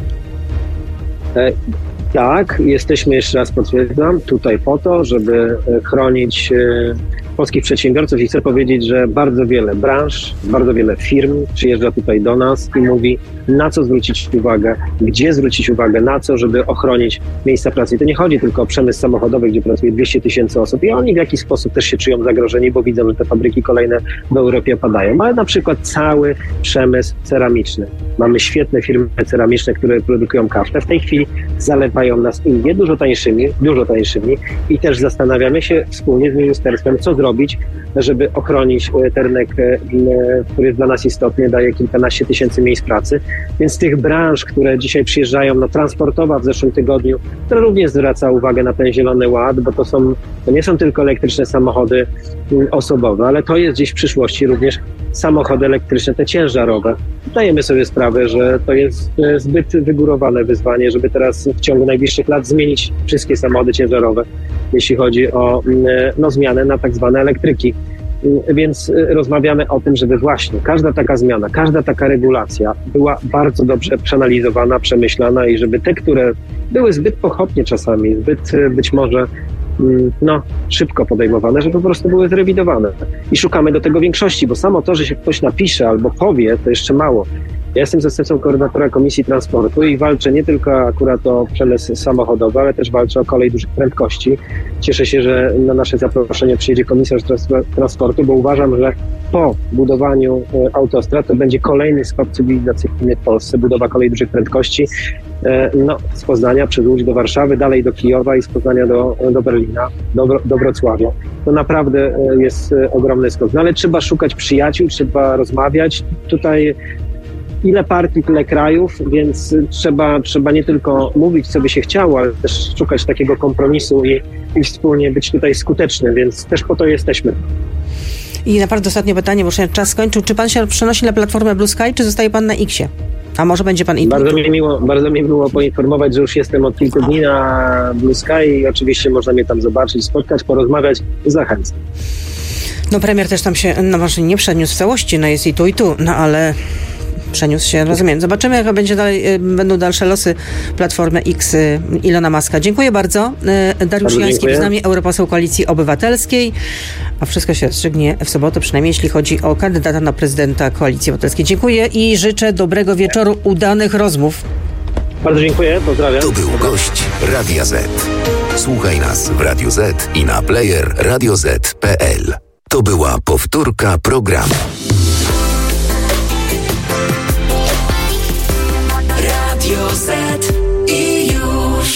E, tak, jesteśmy, jeszcze raz potwierdzam, tutaj po to, żeby chronić e, polskich przedsiębiorców i chcę powiedzieć, że bardzo wiele branż, bardzo wiele firm przyjeżdża tutaj do nas i mówi, na co zwrócić uwagę, gdzie zwrócić uwagę, na co, żeby ochronić miejsca pracy. I to nie chodzi tylko o przemysł samochodowy, gdzie pracuje dwieście tysięcy osób i oni w jakiś sposób też się czują zagrożeni, bo widzą, że te fabryki kolejne w Europie padają. Ale na przykład cały przemysł ceramiczny. Mamy świetne firmy ceramiczne, które produkują kaftę. W tej chwili zalewają nas Indie dużo tańszymi, dużo tańszymi i też zastanawiamy się wspólnie z ministerstwem, co zrobić, żeby ochronić ten rynek, który jest dla nas istotny, daje kilkanaście tysięcy miejsc pracy. Więc tych branż, które dzisiaj przyjeżdżają, no transportowa w zeszłym tygodniu, która również zwraca uwagę na ten Zielony Ład, bo to są, to nie są tylko elektryczne samochody osobowe, ale to jest gdzieś w przyszłości również samochody elektryczne, te ciężarowe. Zdajemy sobie sprawę, że to jest zbyt wygórowane wyzwanie, żeby teraz w ciągu najbliższych lat zmienić wszystkie samochody ciężarowe, jeśli chodzi o no, zmianę na tak zwane elektryki. Więc rozmawiamy o tym, żeby właśnie każda taka zmiana, każda taka regulacja była bardzo dobrze przeanalizowana, przemyślana i żeby te, które były zbyt pochopnie czasami, zbyt być może no, szybko podejmowane, żeby po prostu były zrewidowane. I szukamy do tego większości, bo samo to, że się ktoś napisze albo powie, to jeszcze mało. Ja jestem zastępcą koordynatora Komisji Transportu i walczę nie tylko akurat o przemysł samochodowy, ale też walczę o kolej dużych prędkości. Cieszę się, że na nasze zaproszenie przyjedzie komisarz transportu, bo uważam, że po budowaniu autostrad to będzie kolejny skok cywilizacyjny w Polsce, budowa kolei dużych prędkości, no, z Poznania przez Łódź do Warszawy, dalej do Kijowa i z Poznania do, do Berlina, do, do Wrocławia. To naprawdę jest ogromny skok. No ale trzeba szukać przyjaciół, trzeba rozmawiać. Tutaj ile partii, tyle krajów, więc trzeba, trzeba nie tylko mówić, co by się chciało, ale też szukać takiego kompromisu i, i wspólnie być tutaj skutecznym, więc też po to jesteśmy. I naprawdę ostatnie pytanie, bo się czas skończył. Czy pan się przenosi na platformę Blue Sky, czy zostaje pan na X-ie? A może będzie pan i bardzo mi miło, bardzo mi miło poinformować, że już jestem od kilku dni na Blue Sky i oczywiście można mnie tam zobaczyć, spotkać, porozmawiać. Zachęcam. No premier też tam się, no może nie przeniósł w całości, no jest i tu i tu, no ale przeniósł się, rozumiem. Zobaczymy, jak będzie dalej, będą dalsze losy Platformy X Ilona Muska. Dziękuję bardzo. Dariusz Joński z nami, europoseł Koalicji Obywatelskiej. A wszystko się rozstrzygnie w sobotę, przynajmniej jeśli chodzi o kandydata na prezydenta Koalicji Obywatelskiej. Dziękuję i życzę dobrego wieczoru, udanych rozmów. Bardzo dziękuję, pozdrawiam. To był gość Radia Z. Słuchaj nas w Radio Z i na player radio zet kropka pe el. To była powtórka programu. Z i już.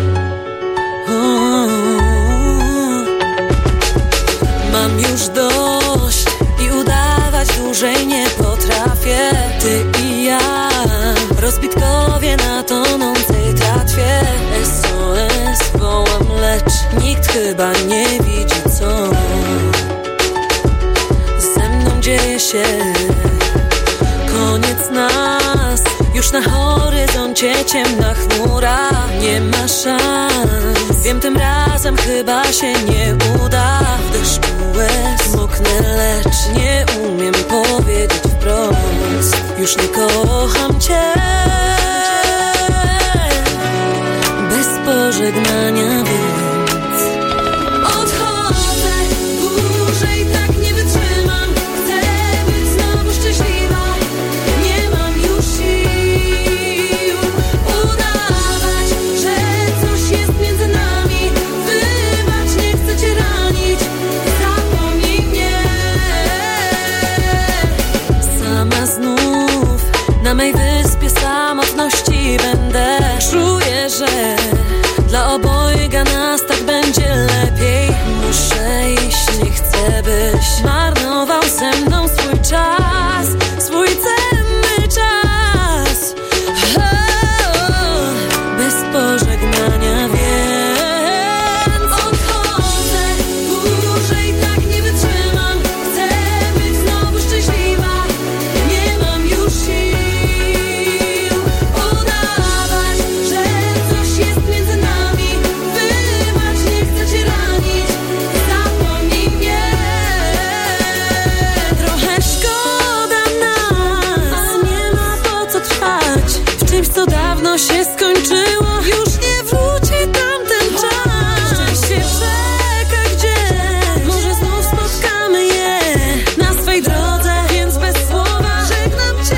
Mam już dość i udawać dłużej nie potrafię. Ty i ja, rozbitkowie na tonącej tratwie. S O S wołam, lecz nikt chyba nie widzi, co ze mną dzieje się. Koniec nas, już na horyzoncie ciemna chmura. Nie ma szans, wiem, tym razem chyba się nie uda. W deszczu łez moknę, lecz nie umiem powiedzieć wprost. Już nie kocham cię. Bez pożegnania więc odchodzę, dłużej tak nie wytrzymam. Chcę być znowu szczęśliwa. Nie mam już sił udawać, że coś jest między nami. Wybacz, nie chcę cię ranić. Zapomnij mnie. Sama znów na mej wyspie samotności będę. Czuję, że dla obojga nas tak będzie lepiej. Muszę iść, nie chcę, byś marnował ze mną swój czas, swój cenny czas. Oh, bez pożegnania więc odchodzę, dłużej tak nie wytrzymam. Chcę być znowu szczęśliwa. Nie mam już sił udawać, że coś jest między nami. Wybacz, nie chcę cię ranić. Zapomnij mnie. Trochę szkoda nas, nie ma po co trwać w czymś, co dawno się skończyło. Już nie wróci tamten czas. Szczęście czeka gdzieś, może znów spotkamy je na swej drodze, więc bez słowa żegnam cię.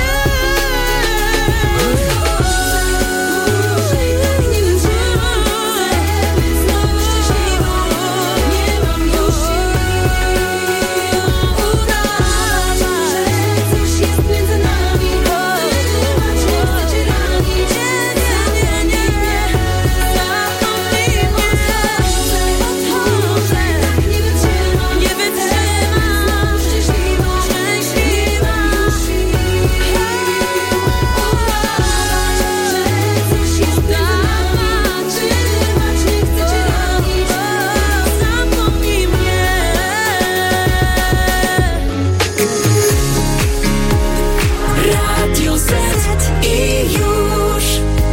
Dłużej tak nie wytrzymam. Chcę być znowu szczęśliwa. Nie mam już sił udawać, że coś jest między nami. Wybacz, nie chcę cię ranić. Nie, nie, nie, nie. Zapomnij mnie. Odchodzę, tak nie wytrzymam. Nie wytrzymam. Szczęśliwa, szczęśliwa. Udawać, że coś jest między nami. Wybacz, nie chcę cię ranić. Zapomnij mnie. Radio Z i już.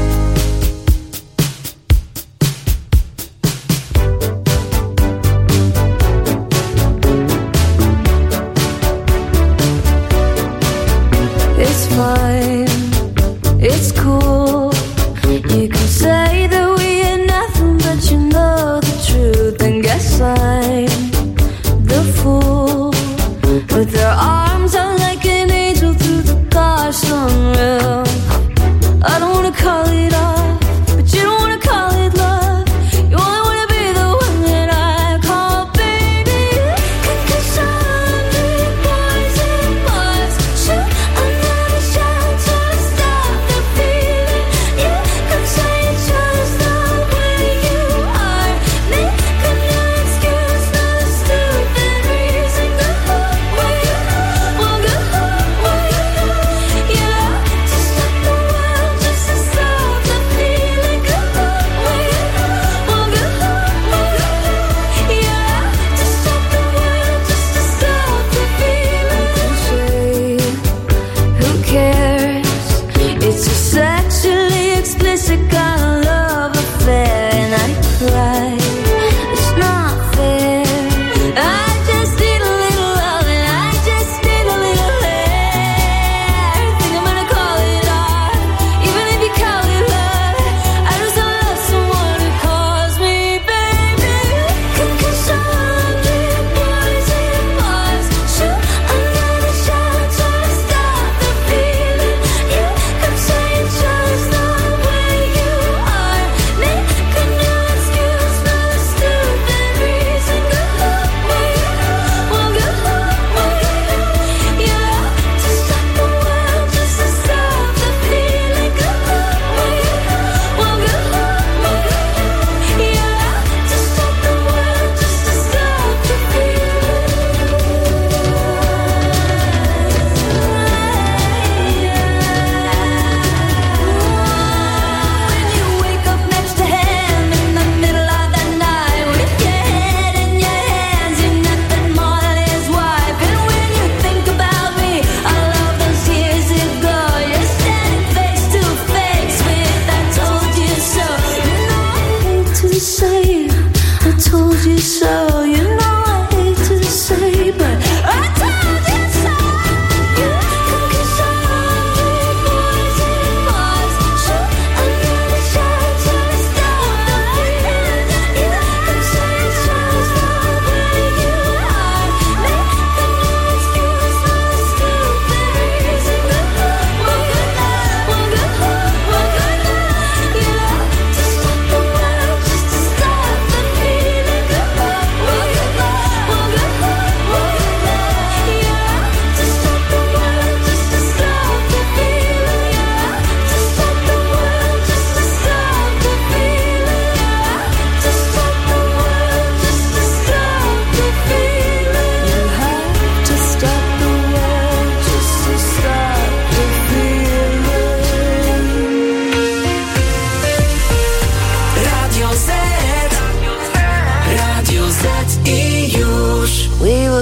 It's fine, it's cool. You can say that we ain't nothing, but you know the truth. And guess I'm the fool with their arms out like an angel through the gosh unreal. I don't wanna call it off, but you don't wanna call it love. You only wanna be the one that I call baby. 'Cause a hundred boys and boys shoot another shot to stop the feeling. You could say it's just the way you are. Make a new excuse, not a stupid reason. Go away, well, go away. Yeah, to stop the world just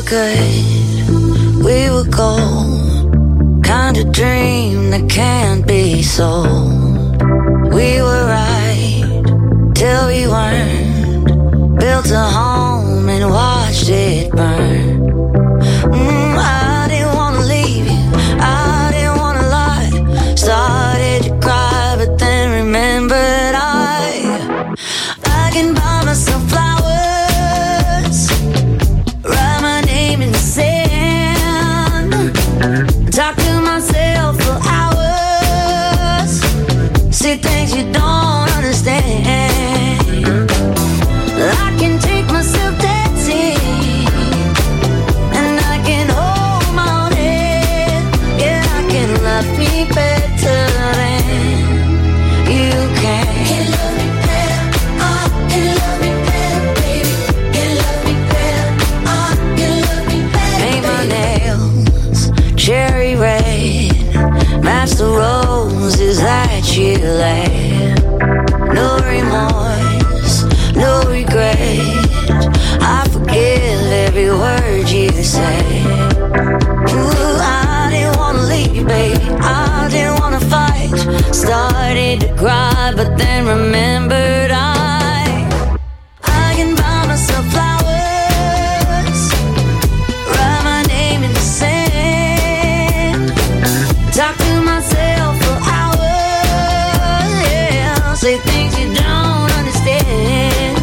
good, we were gold. Kind of dream that can't be sold. We were right till we weren't. Built a home and watched it burn. Mm, I didn't wanna leave you, I didn't wanna lie. Started to cry, but then remembered I I can buy myself flowers, write my name in the sand, talk to myself for hours, see things you don't understand. I can take myself dancing, and I can hold my own head. Yeah, I can love me better than you can. Can love me better, oh, can love me better, baby. Can love me better, oh, can love me better. Paint my nails cherry red, match the roses that you laid. No remorse, no regret. I forgive every word you say. Ooh, I didn't wanna leave, baby. I didn't wanna fight. Started to cry, but then remembered I I can buy myself flowers, write my name in the sand, talk to myself for hours, yeah, say things you don't understand.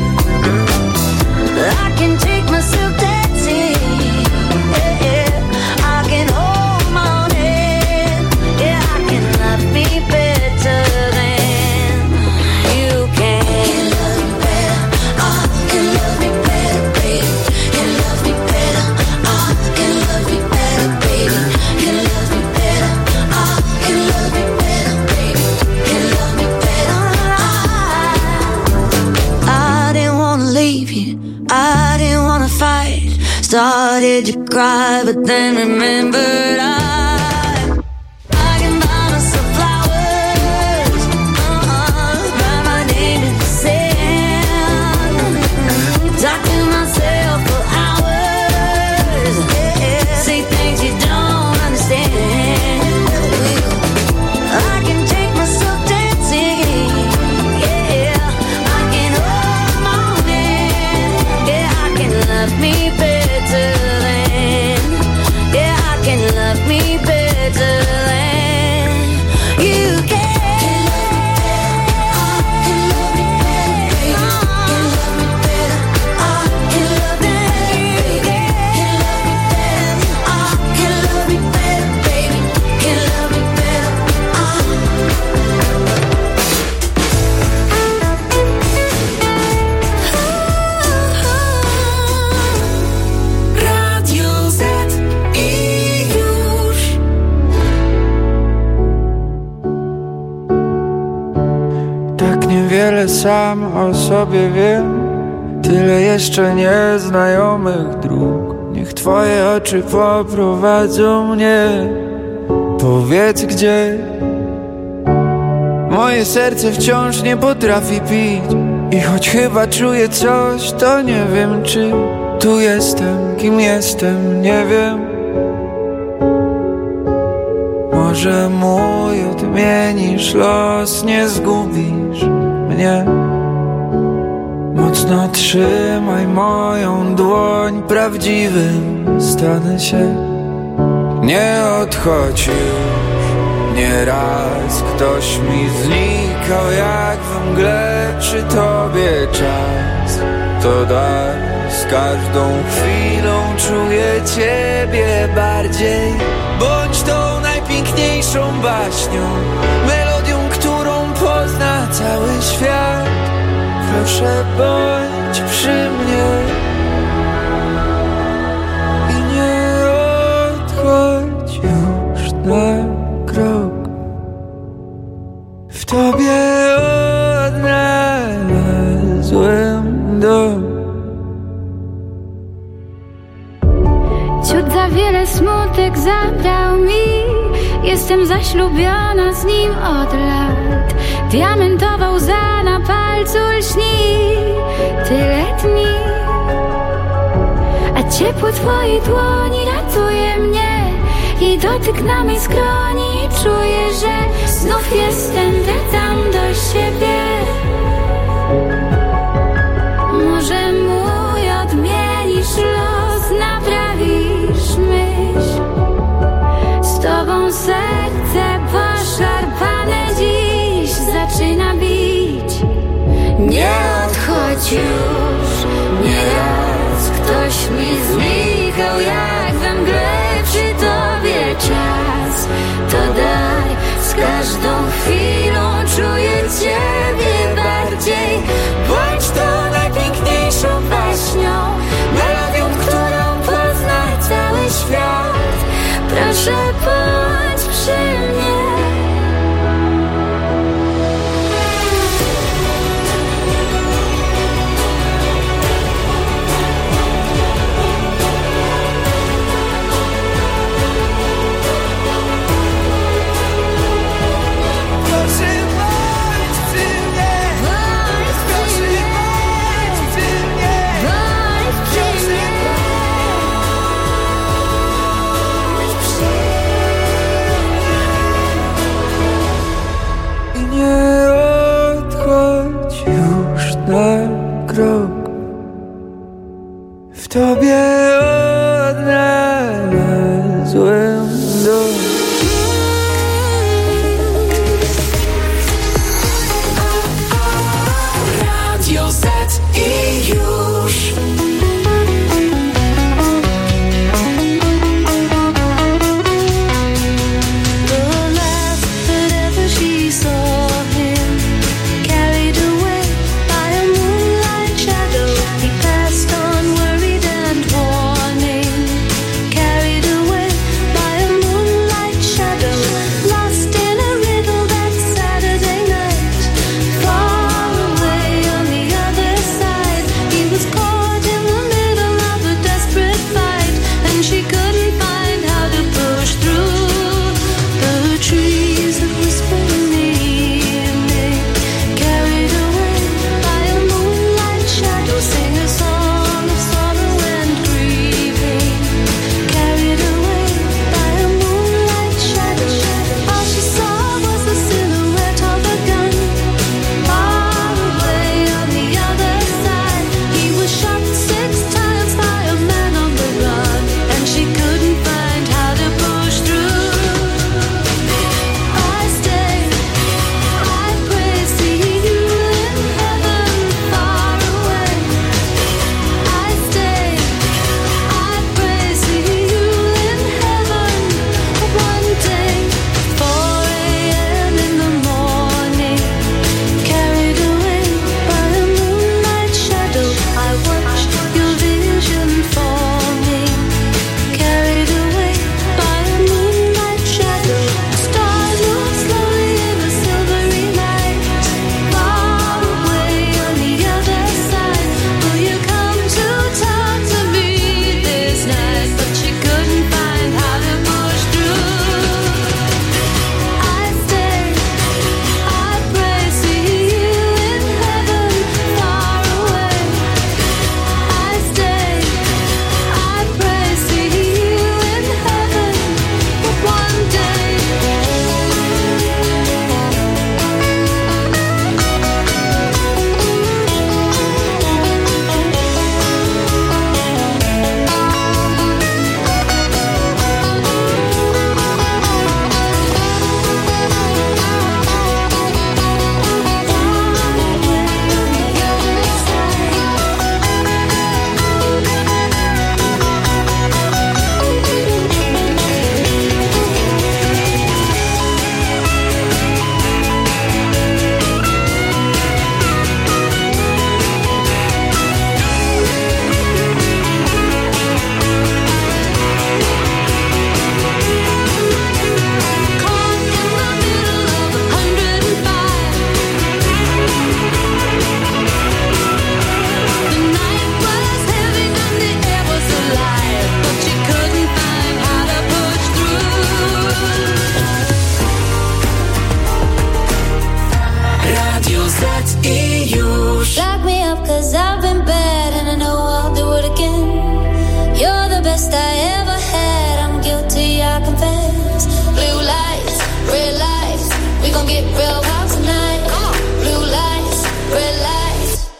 I can take myself dancing, yeah, yeah. I can hold my own head, yeah, I can love me better than you can. Can love me better, oh, can love me better, baby. Can love me better, oh, can love me better, baby. Can love me better, oh, can love me better, baby. Can love me better, oh. I didn't wanna leave you, I didn't wanna fight. Started to cry, but then remembered I I can buy myself flowers, uh-uh, write my name in the sand, talk to myself for hours, yeah, say things you don't understand. I can take myself dancing, yeah, I can hold my own hand, yeah, I can love me better than, yeah, I can love me better than you can. Can love me better, baby. Can love me better, oh, can love me better, oh, can love me better, baby. Can love me better, Radio Z i już. Tak niewiele sam o sobie wiem, tyle jeszcze nieznajomych dróg. Niech twoje oczy poprowadzą mnie. Powiedz gdzie. Moje serce wciąż nie potrafi pić, i choć chyba czuję coś, to nie wiem czy tu jestem, kim jestem, nie wiem. Może mój odmienisz los, nie zgubisz mnie. Mocno trzymaj moją dłoń, prawdziwym stanę się. Nie odchodź już, nieraz ktoś mi znikał jak w mgle. Przy tobie czas to dar, z każdą chwilą czuję ciebie bardziej. Bądź tą najpiękniejszą baśnią, melodią, którą pozna cały świat. Proszę, bądź przy mnie i nie odchodź już na krok. W tobie odnalazłem dom. Ciut za wiele smutek zabrał mi, jestem zaślubiona z nim od lat. Diamentowa łza na palcu lśni tyle dni, a Ciepło twojej dłoni ratuje mnie i dotyk na mej skroni. Czuję, że znów jestem, wracam do siebie. Może mój odmienisz los, naprawisz myśl. Z tobą serce poszarpane dziś zaczyna bić. Nie odchodź już, nieraz ktoś mi znikał jak we mgle. Przy tobie czas to daj, z każdą chwilą czuję ciebie bardziej. Bądź to najpiękniejszą baśnią, melodią, którą pozna cały świat. Proszę, bądź przy mnie.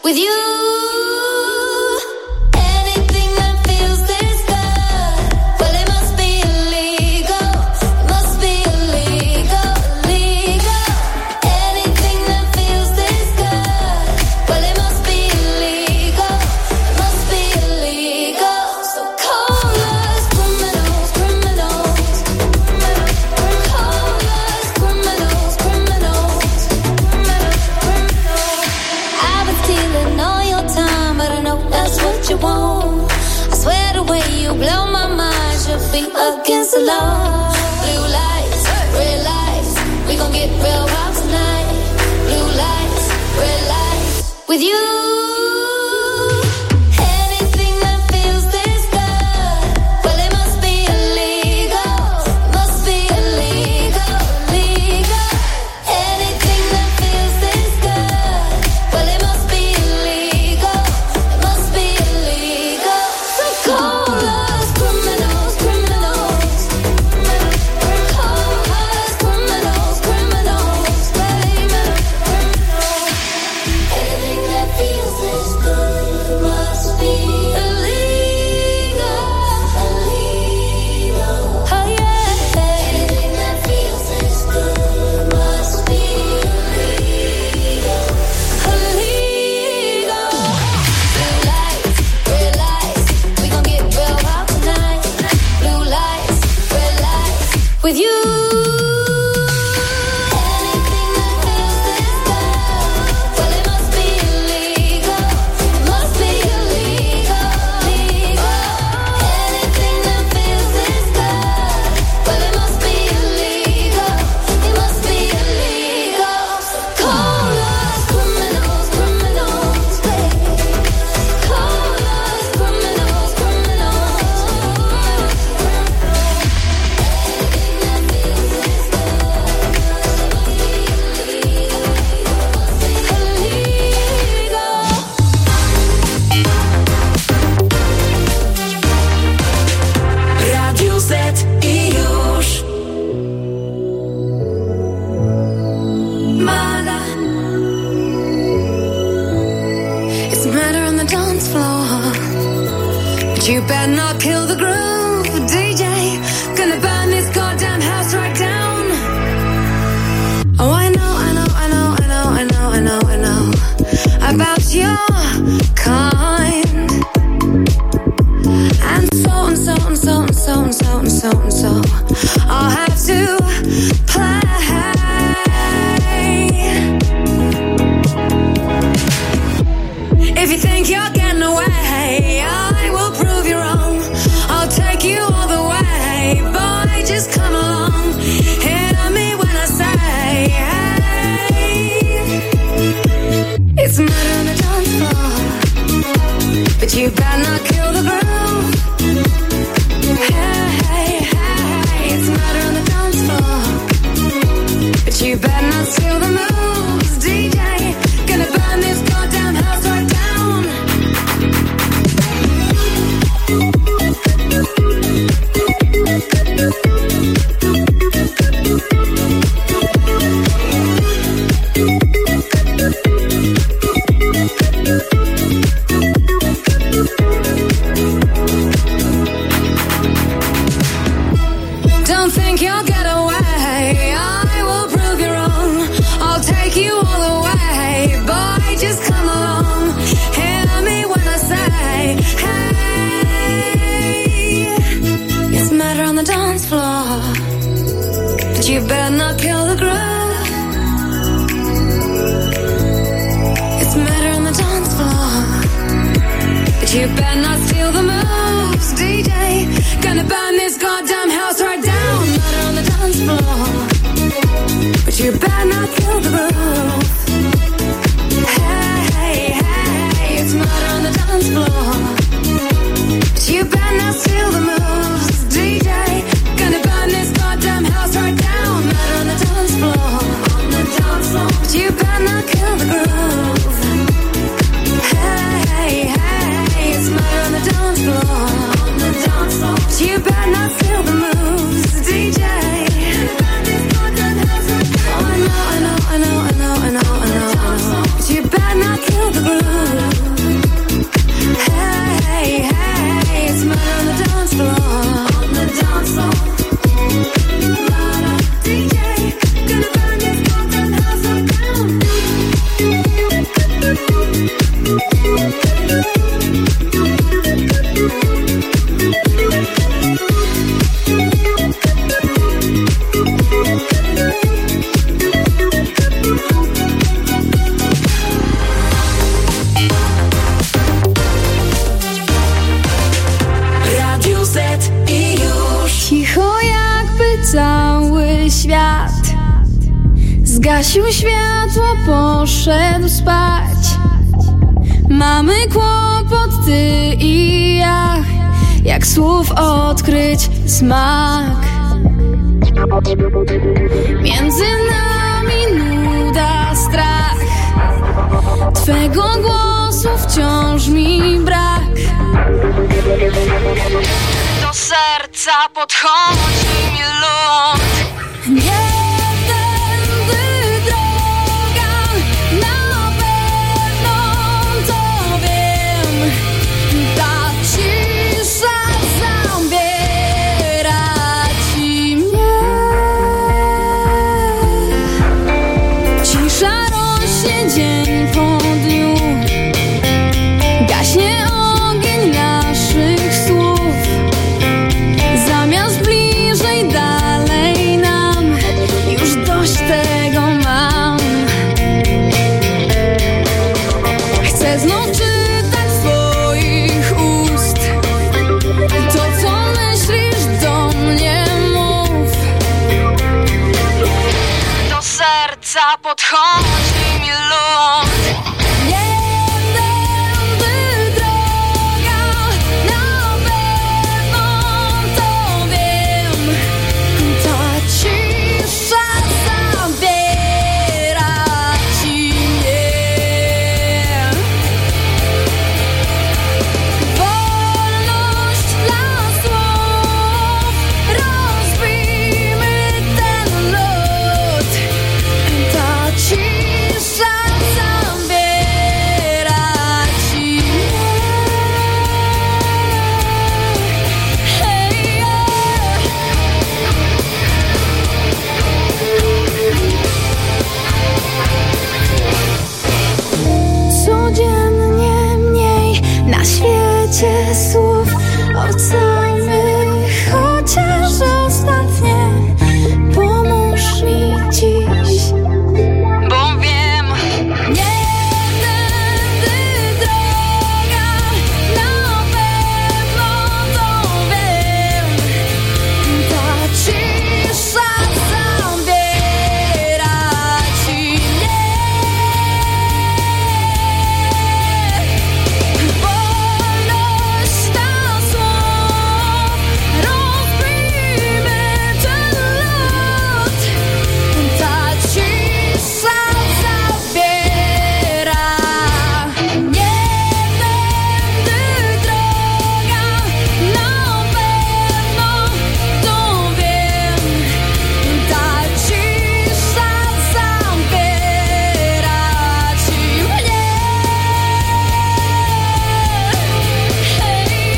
with you. Against the law, blue lights, red lights, we gon' get real wild tonight. Blue lights, red lights, with you. With you. You better not kill the groove, D J. Gonna burn this goddamn house right down. Oh, I know, I know, I know, I know, I know, I know, I know about your kind. And so and so and so and so and so and so and so I'll have to play. If you think you're getting away, I will prove you wrong. I'll take you all the way, boy, just come along. Hear me when I say, hey. It's murder on the dance floor, but you better not kill the groove. Hey, hey, hey, it's murder on the dance floor, but you better not steal the moves, D J. Gonna burn this goddamn house right down. Don't think you'll get away, I will prove you wrong. I'll take you all the way, boy, just come along. Hear me when I say, hey. It's murder on the dance floor, but you better not kill the groove. It's murder on the dance floor, but you better not steal the moves, D J. Gonna burn this goddamn house right down. Murder on the dance floor, but you better not kill the groove. Hey, hey, hey, it's murder on the dance floor, but you better not steal the moves, D J. Gonna burn this goddamn house right down. Murder on the dance floor, on the dance floor, but you better not kill the groove. Hey, hey, hey, it's murder on the dance floor, on the dance floor, but you better not steal the moves, D J. Oh, I know, I know, I know, I know, I know. cały świat. Zgasił światło, poszedł spać. Mamy kłopot, ty i ja. Jak słów odkryć smak? Między nami nuda, strach. Twego głosu wciąż mi brak. Do serca podchodzi mi lód. Nie tędy droga, na pewno to wiem. Ta cisza zabiera ci mnie. Cisza rośnie dzień po dniu. Gaśnie ogień naszych słów. Zamiast bliżej, dalej nam. Już dość tego mam. Chcę znów czytać z twoich ust to, co myślisz, do mnie mów. Do serca podchodzi mi lód. Nie tędy droga, na pewno to wiem. Ta cisza zabiera ci mnie. Wolność dla słów, rozbijmy ten lód. Ta cisza zabiera ci mnie. Hej, codziennie mniej na świecie słów. Ocalmy chociaż ostatnie. Pomóż mi dziś, bo wiem. Nie tędy droga, na pewno to wiem. Ta cisza zabiera ci mnie. Wolność dla słów, rozbijmy ten lód. Ta cisza zabiera. Nie tędy droga, na pewno to wiem. Ta cisza zabiera ci mnie. Hej,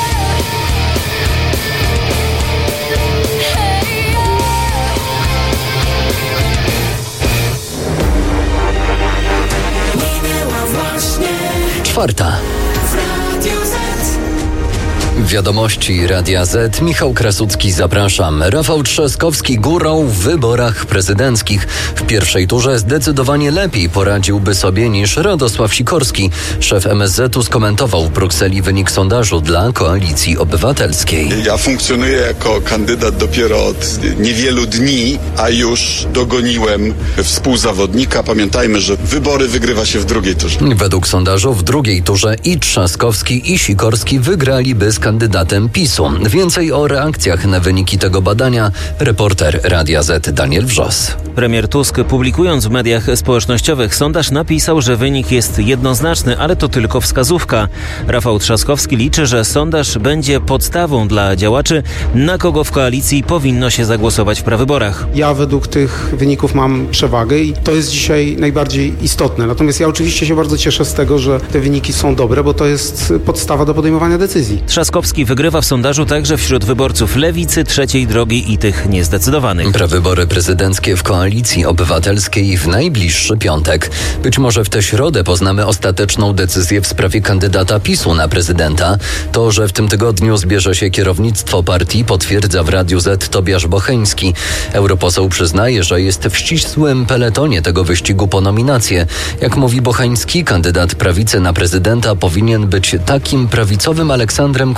Minęła właśnie Czwarta. w Radiu Z. Wiadomości Radia Z. Michał Krasucki, zapraszam. Rafał Trzaskowski górą w wyborach prezydenckich. W pierwszej turze zdecydowanie lepiej poradziłby sobie niż Radosław Sikorski. Szef M S Z u skomentował w Brukseli wynik sondażu dla Koalicji Obywatelskiej. Ja funkcjonuję jako kandydat dopiero od niewielu dni, a już dogoniłem współzawodnika. Pamiętajmy, że wybory wygrywa się w drugiej turze. Według sondażu w drugiej turze i Trzaskowski, i Sikorski wygraliby z kandydatem PiSu. Więcej o reakcjach na wyniki tego badania reporter Radia Z Daniel Wrzos. Premier Tusk, publikując w mediach społecznościowych sondaż, napisał, że wynik jest jednoznaczny, ale to tylko wskazówka. Rafał Trzaskowski liczy, że sondaż będzie podstawą dla działaczy, na kogo w koalicji powinno się zagłosować w prawyborach. Ja według tych wyników mam przewagę i to jest dzisiaj najbardziej istotne. Natomiast ja oczywiście się bardzo cieszę z tego, że te wyniki są dobre, bo to jest podstawa do podejmowania decyzji. Trzaskowski wygrywa w sondażu także wśród wyborców Lewicy, Trzeciej Drogi i tych niezdecydowanych. Prawybory prezydenckie w Koalicji Obywatelskiej w najbliższy piątek. Być może w tę środę poznamy ostateczną decyzję w sprawie kandydata PiSu na prezydenta. To, że w tym tygodniu zbierze się kierownictwo partii, potwierdza w Radiu Z Tobiasz Bocheński. Europoseł przyznaje, że jest w ścisłym peletonie tego wyścigu po nominację. Jak mówi Bocheński, kandydat prawicy na prezydenta powinien być takim prawicowym Aleksandrem Kwaśniewskim,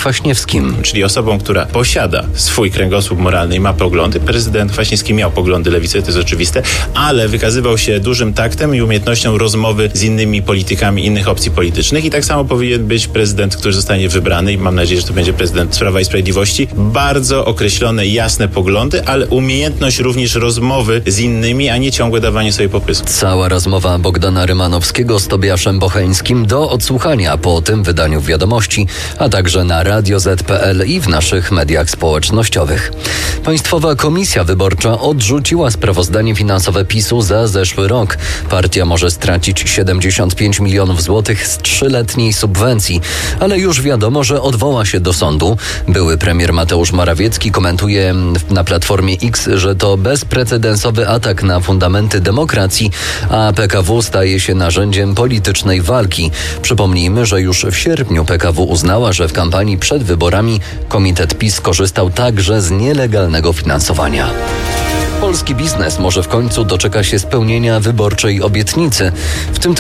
Kwaśniewskim. Czyli osobą, która posiada swój kręgosłup moralny i ma poglądy. Prezydent Kwaśniewski miał poglądy lewicowe, to jest oczywiste, ale wykazywał się dużym taktem i umiejętnością rozmowy z innymi politykami innych opcji politycznych i tak samo powinien być prezydent, który zostanie wybrany i mam nadzieję, że to będzie prezydent z Prawa i Sprawiedliwości. Bardzo określone, jasne poglądy, ale umiejętność również rozmowy z innymi, a nie ciągłe dawanie sobie popysku. Cała rozmowa Bogdana Rymanowskiego z Tobiaszem Bocheńskim do odsłuchania po tym wydaniu Wiadomości, a także na radio zet kropka pe el i w naszych mediach społecznościowych. Państwowa Komisja Wyborcza odrzuciła sprawozdanie finansowe PiSu za zeszły rok. Partia może stracić siedemdziesiąt pięć milionów złotych z trzyletniej subwencji, ale już wiadomo, że odwoła się do sądu. Były premier Mateusz Morawiecki komentuje na Platformie X, że to bezprecedensowy atak na fundamenty demokracji, a P K W staje się narzędziem politycznej walki. Przypomnijmy, że już w sierpniu P K W uznała, że w kampanii przed wyborami komitet PiS korzystał także z nielegalnego finansowania. Polski biznes może w końcu doczeka się spełnienia wyborczej obietnicy. W tym